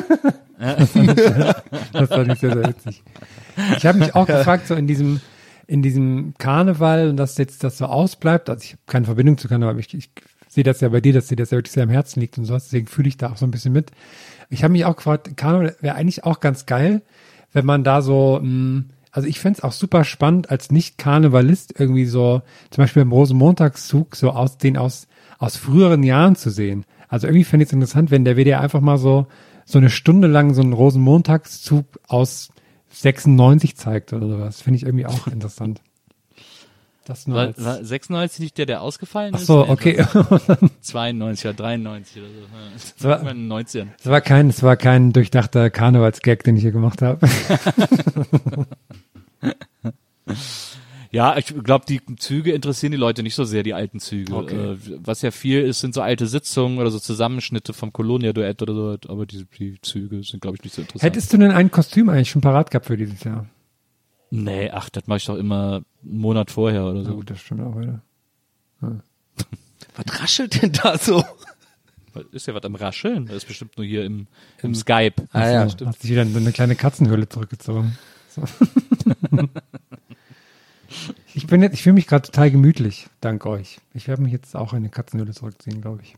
das fand ich, das fand ich sehr, sehr witzig. Ich habe mich auch gefragt, so in diesem in diesem Karneval und dass jetzt das so ausbleibt. Also ich habe keine Verbindung zu Karneval, aber ich, ich sehe das ja bei dir, dass dir das ja wirklich sehr am Herzen liegt und sowas. Deswegen fühle ich da auch so ein bisschen mit. Ich habe mich auch gefragt, Karneval wäre eigentlich auch ganz geil, wenn man da so, mh, also ich fänd's auch super spannend, als Nicht-Karnevalist irgendwie so, zum Beispiel im Rosenmontagszug, so aus den aus aus früheren Jahren zu sehen. Also irgendwie fände ich es interessant, wenn der W D R einfach mal so so eine Stunde lang so einen Rosenmontagszug aus sechsundneunzig zeigt oder sowas. Finde ich irgendwie auch interessant. Das nur war, als war sechsundneunzig nicht der, der ausgefallen Ach ist? so, Nee, okay. zweiundneunzig oder dreiundneunzig oder so. Das war, in den neunzigern. es war kein, es war kein durchdachter Karnevalsgag, den ich hier gemacht habe. Ja, ich glaube, die Züge interessieren die Leute nicht so sehr, die alten Züge. Okay. Äh, was ja viel ist, sind so alte Sitzungen oder so Zusammenschnitte vom Colonia-Duett oder so, aber die, die Züge sind, glaube ich, nicht so interessant. Hättest du denn ein Kostüm eigentlich schon parat gehabt für dieses Jahr? Nee, ach, das mache ich doch immer einen Monat vorher oder Na so. gut, das stimmt auch wieder. Was raschelt denn da so? Ist ja was am Rascheln? Das ist bestimmt nur hier im, im Skype. Ah ja, So, hat sich wieder eine kleine Katzenhöhle zurückgezogen. So. Ich bin jetzt, ich fühle mich gerade total gemütlich, dank euch. Ich werde mich jetzt auch in eine Katzenhöhle zurückziehen, glaube ich.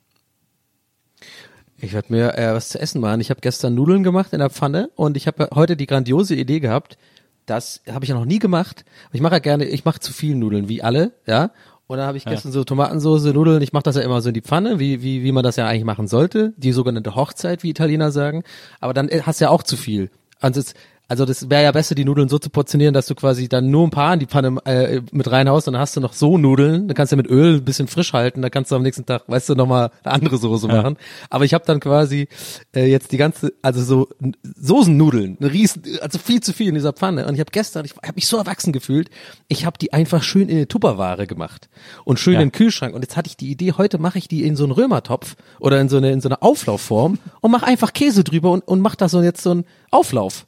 Ich werde mir äh, was zu essen machen. Ich habe gestern Nudeln gemacht in der Pfanne und ich habe heute die grandiose Idee gehabt, das habe ich ja noch nie gemacht. Ich mache ja gerne, ich mache zu viel Nudeln, wie alle, ja. Und dann habe ich gestern ja. so Tomatensoße, Nudeln. Ich mache das ja immer so in die Pfanne, wie wie wie man das ja eigentlich machen sollte. Die sogenannte Hochzeit, wie Italiener sagen. Aber dann hast du ja auch zu viel. Also das, also das wäre ja besser, die Nudeln so zu portionieren, dass du quasi dann nur ein paar in die Pfanne äh, mit reinhaust. Dann hast du noch so Nudeln. Dann kannst du mit Öl ein bisschen frisch halten. Dann kannst du am nächsten Tag, weißt du, nochmal eine andere Soße ja. machen. Aber ich habe dann quasi äh, jetzt die ganze, also so Soßennudeln, eine riesen, also viel zu viel in dieser Pfanne. Und ich habe gestern, ich habe mich so erwachsen gefühlt. Ich habe die einfach schön in eine Tupperware gemacht und schön ja. in den Kühlschrank. Und jetzt hatte ich die Idee, heute mache ich die in so einen Römertopf oder in so eine in so eine Auflaufform und mache einfach Käse drüber und und mach da so jetzt so einen Auflauf.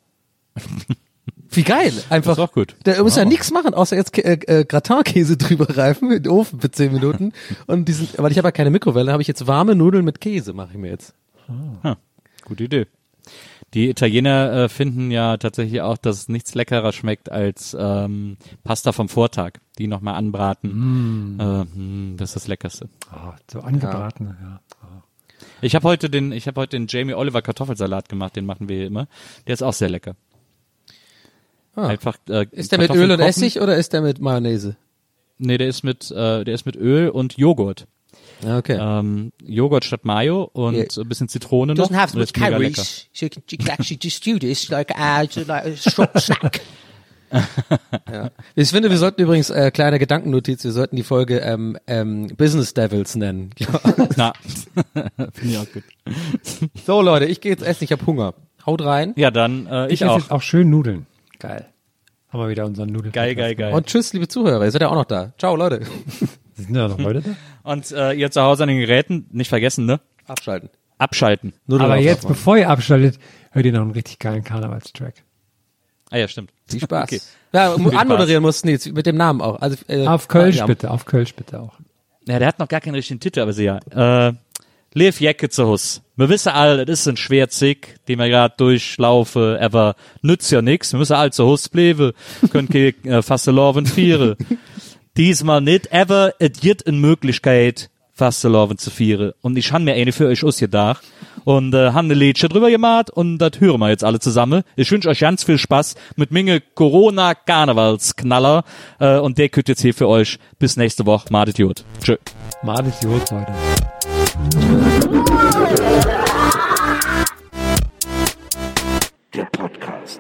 Wie geil, einfach. Das ist auch gut. Da muss wow. ja nichts machen, außer jetzt äh, äh, Gratin-Käse drüber reifen, in den Ofen für zehn Minuten. Und diesen, weil ich habe ja keine Mikrowelle, habe ich jetzt warme Nudeln mit Käse, mache ich mir jetzt. Ah. Gute Idee. Die Italiener äh, finden ja tatsächlich auch, dass es nichts leckerer schmeckt als ähm, Pasta vom Vortag. Die nochmal anbraten. Mm. Äh, mh, das ist das Leckerste. Oh, so angebraten, ja. ja. Oh. Ich habe heute den, ich habe heute den Jamie Oliver Kartoffelsalat gemacht, den machen wir hier immer. Der ist auch sehr lecker. Ah. Einfach, äh, ist der mit Öl und Essig oder ist der mit Mayonnaise? Nee, der ist mit, äh, der ist mit Öl und Joghurt. Okay. Ähm, Joghurt statt Mayo und yeah. ein bisschen Zitrone noch. Doesn't have so much calories, so you can, you can actually just do this like a, like a short snack. Ja. Ich finde, wir sollten übrigens, äh, kleine Gedankennotiz, wir sollten die Folge ähm, ähm, Business Devils nennen. Na, finde ich auch gut. So Leute, ich gehe jetzt essen, ich habe Hunger. Haut rein. Ja, dann äh, ich, ich esse auch. jetzt auch schön Nudeln. Geil. Haben wir wieder unseren Nudeln. Geil, geil, geil. Und tschüss, liebe Zuhörer, ihr seid ja auch noch da. Ciao, Leute. Sind ja noch Leute da? Und äh, ihr zu Hause an den Geräten, nicht vergessen, ne? Abschalten. Abschalten. Nudeln Aber jetzt, bevor ihr abschaltet, hört ihr noch einen richtig geilen Karnevalstrack. Ah ja, stimmt. Viel Spaß. Okay. Ja, Viel anmoderieren mussten jetzt mit dem Namen auch. Also, äh, Auf Kölsch ja. bitte, auf Kölsch bitte auch. Ja, der hat noch gar keinen richtigen Titel, aber sie ja. Äh, Lev Jecke zu Hus. Wir wissen all, das ist ein Schwerzick, den wir gerade durchlaufen, aber nützt ja nix. Wir müssen all zu Hus bleiben, können keine äh, Fastelovend vieren. Diesmal nicht, aber es gibt eine Möglichkeit, Fastelovend zu vieren. Und ich habe mir eine für euch ausgedacht und äh, habe eine Liedchen drüber gemacht und das hören wir jetzt alle zusammen. Ich wünsche euch ganz viel Spaß mit Menge Corona-Karnevalsknaller äh, und der könnt jetzt hier für euch bis nächste Woche. Madet Jod. Tschö. Madet Jod, Leute. Der Podcast.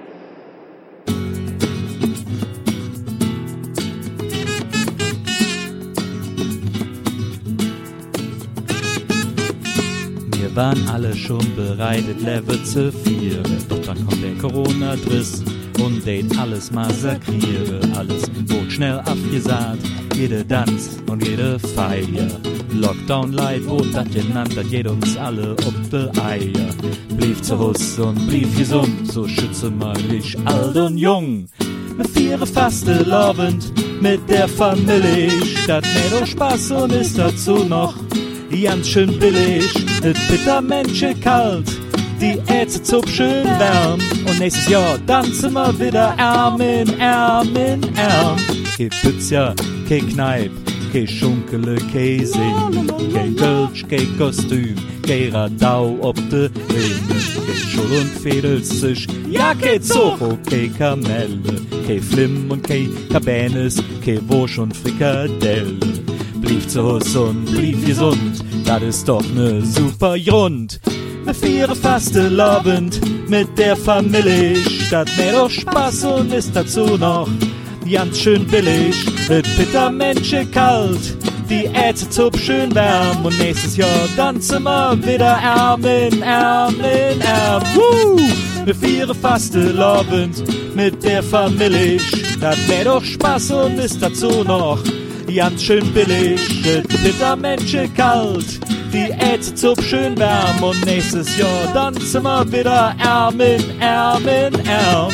Wir waren alle schon bereit, das Level zu vieren. Doch dann kommt der Corona-Driss und date alles massakriere. Alles wurde schnell abgesagt, jede Tanz und jede Feier. Lockdown Light wurde das genannt, das geht uns alle ob die Eier. Blieb zu Hus und blieb gesund, so schütze mal ich alt und jung. Mit vier Faste lovend, mit der Familie, statt mehr doch Spaß und ist dazu noch ganz schön billig, et bitter Menschen kalt, die Ärzte zog schön wärm. Und nächstes Jahr dann sind wir wieder Arm in Arm in Arm. Kein Pizza, kein Kneip, kein Schunkele, kein Sing, kein Kölsch, kein Kostüm, kein Radau ob de Rinne, kein Schul und Fädelsisch, ja kein Zocho, kein Kamelle, kein Flimm und kein Cabanes, kein Wursch und Frikadelle. Blieb zu Hus und blieb gesund, das ist doch ne super Grund. Wir vieren Faste lovend mit der Familie, statt mehr doch Spaß und ist dazu noch ganz schön billig. Et bitter Menschen kalt, die Ärzte zub schön wärm und nächstes Jahr dann sind wir wieder Arm in Arm in Arm. Woo! Wir vieren Faste lovend mit der Familie, statt mehr doch Spaß und ist dazu noch ganz schön billig, bitter Menschen kalt, die Ärzte zub schön wärm und nächstes Jahr dann sind wir wieder Arm in Arm in Arm.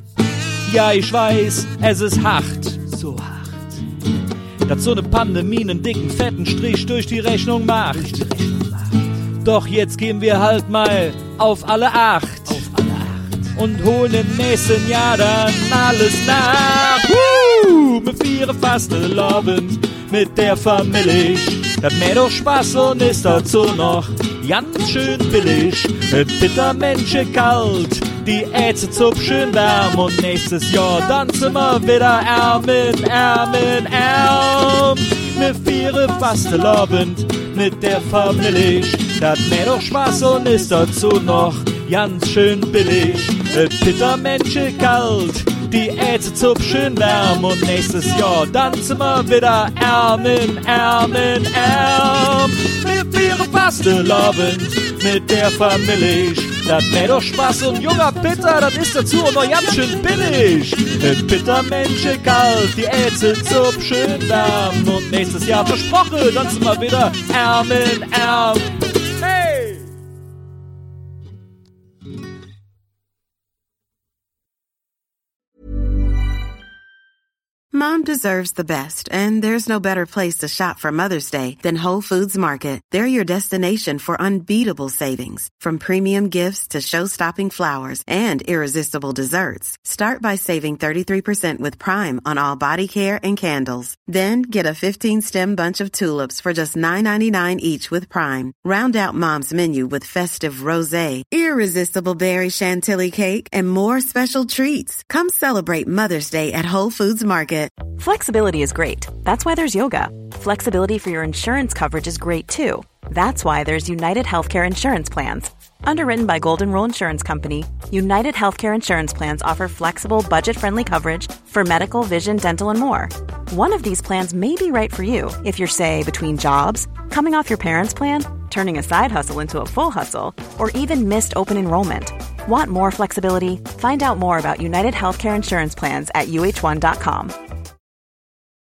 Ja, ich weiß, es ist hart, so hart, dass so eine Pandemie einen dicken, fetten Strich durch die Rechnung macht. Doch jetzt gehen wir halt mal auf alle acht, auf alle acht. Und holen im nächsten Jahr dann alles nach. Woo! Mit vier Faste lovend, mit der Familie, das mehr doch Spaß und ist dazu noch ganz schön billig. Et bitter Menschen kalt, die Ärzte zub schön wärm und nächstes Jahr dann sind wir wieder Arm in Arm in Arm. Mit vier Faste lovend, mit der Familie, das mehr doch Spaß und ist dazu noch ganz schön billig. Et bitter Menschen kalt, die Ärzte zub schön wärm und nächstes Jahr dann sind wir wieder Arm in Arm in Arm. Mit vier Faste lovend, mit der Familie, das mehr doch Spaß und junger Bitter, das ist dazu noch ganz schön billig. Et bitter Menschen kalt, die Ärzte zub schön wärm und nächstes Jahr versprochen, dann sind wir wieder Arm in Arm. Hey! Mom deserves the best, and there's no better place to shop for Mother's Day than Whole Foods Market. They're your destination for unbeatable savings, from premium gifts to show-stopping flowers and irresistible desserts. Start by saving thirty-three percent with Prime on all body care and candles. Then get a fifteen-stem bunch of tulips for just nine ninety-nine each with Prime. Round out Mom's menu with festive rosé, irresistible berry chantilly cake, and more special treats. Come celebrate Mother's Day at Whole Foods Market. Flexibility is great. That's why there's yoga. Flexibility for your insurance coverage is great too. That's why there's United Healthcare Insurance Plans. Underwritten by Golden Rule Insurance Company, United Healthcare Insurance Plans offer flexible, budget-friendly coverage for medical, vision, dental, and more. One of these plans may be right for you if you're, say, between jobs, coming off your parents' plan, turning a side hustle into a full hustle, or even missed open enrollment. Want more flexibility? Find out more about United Healthcare Insurance Plans at U H one dot com.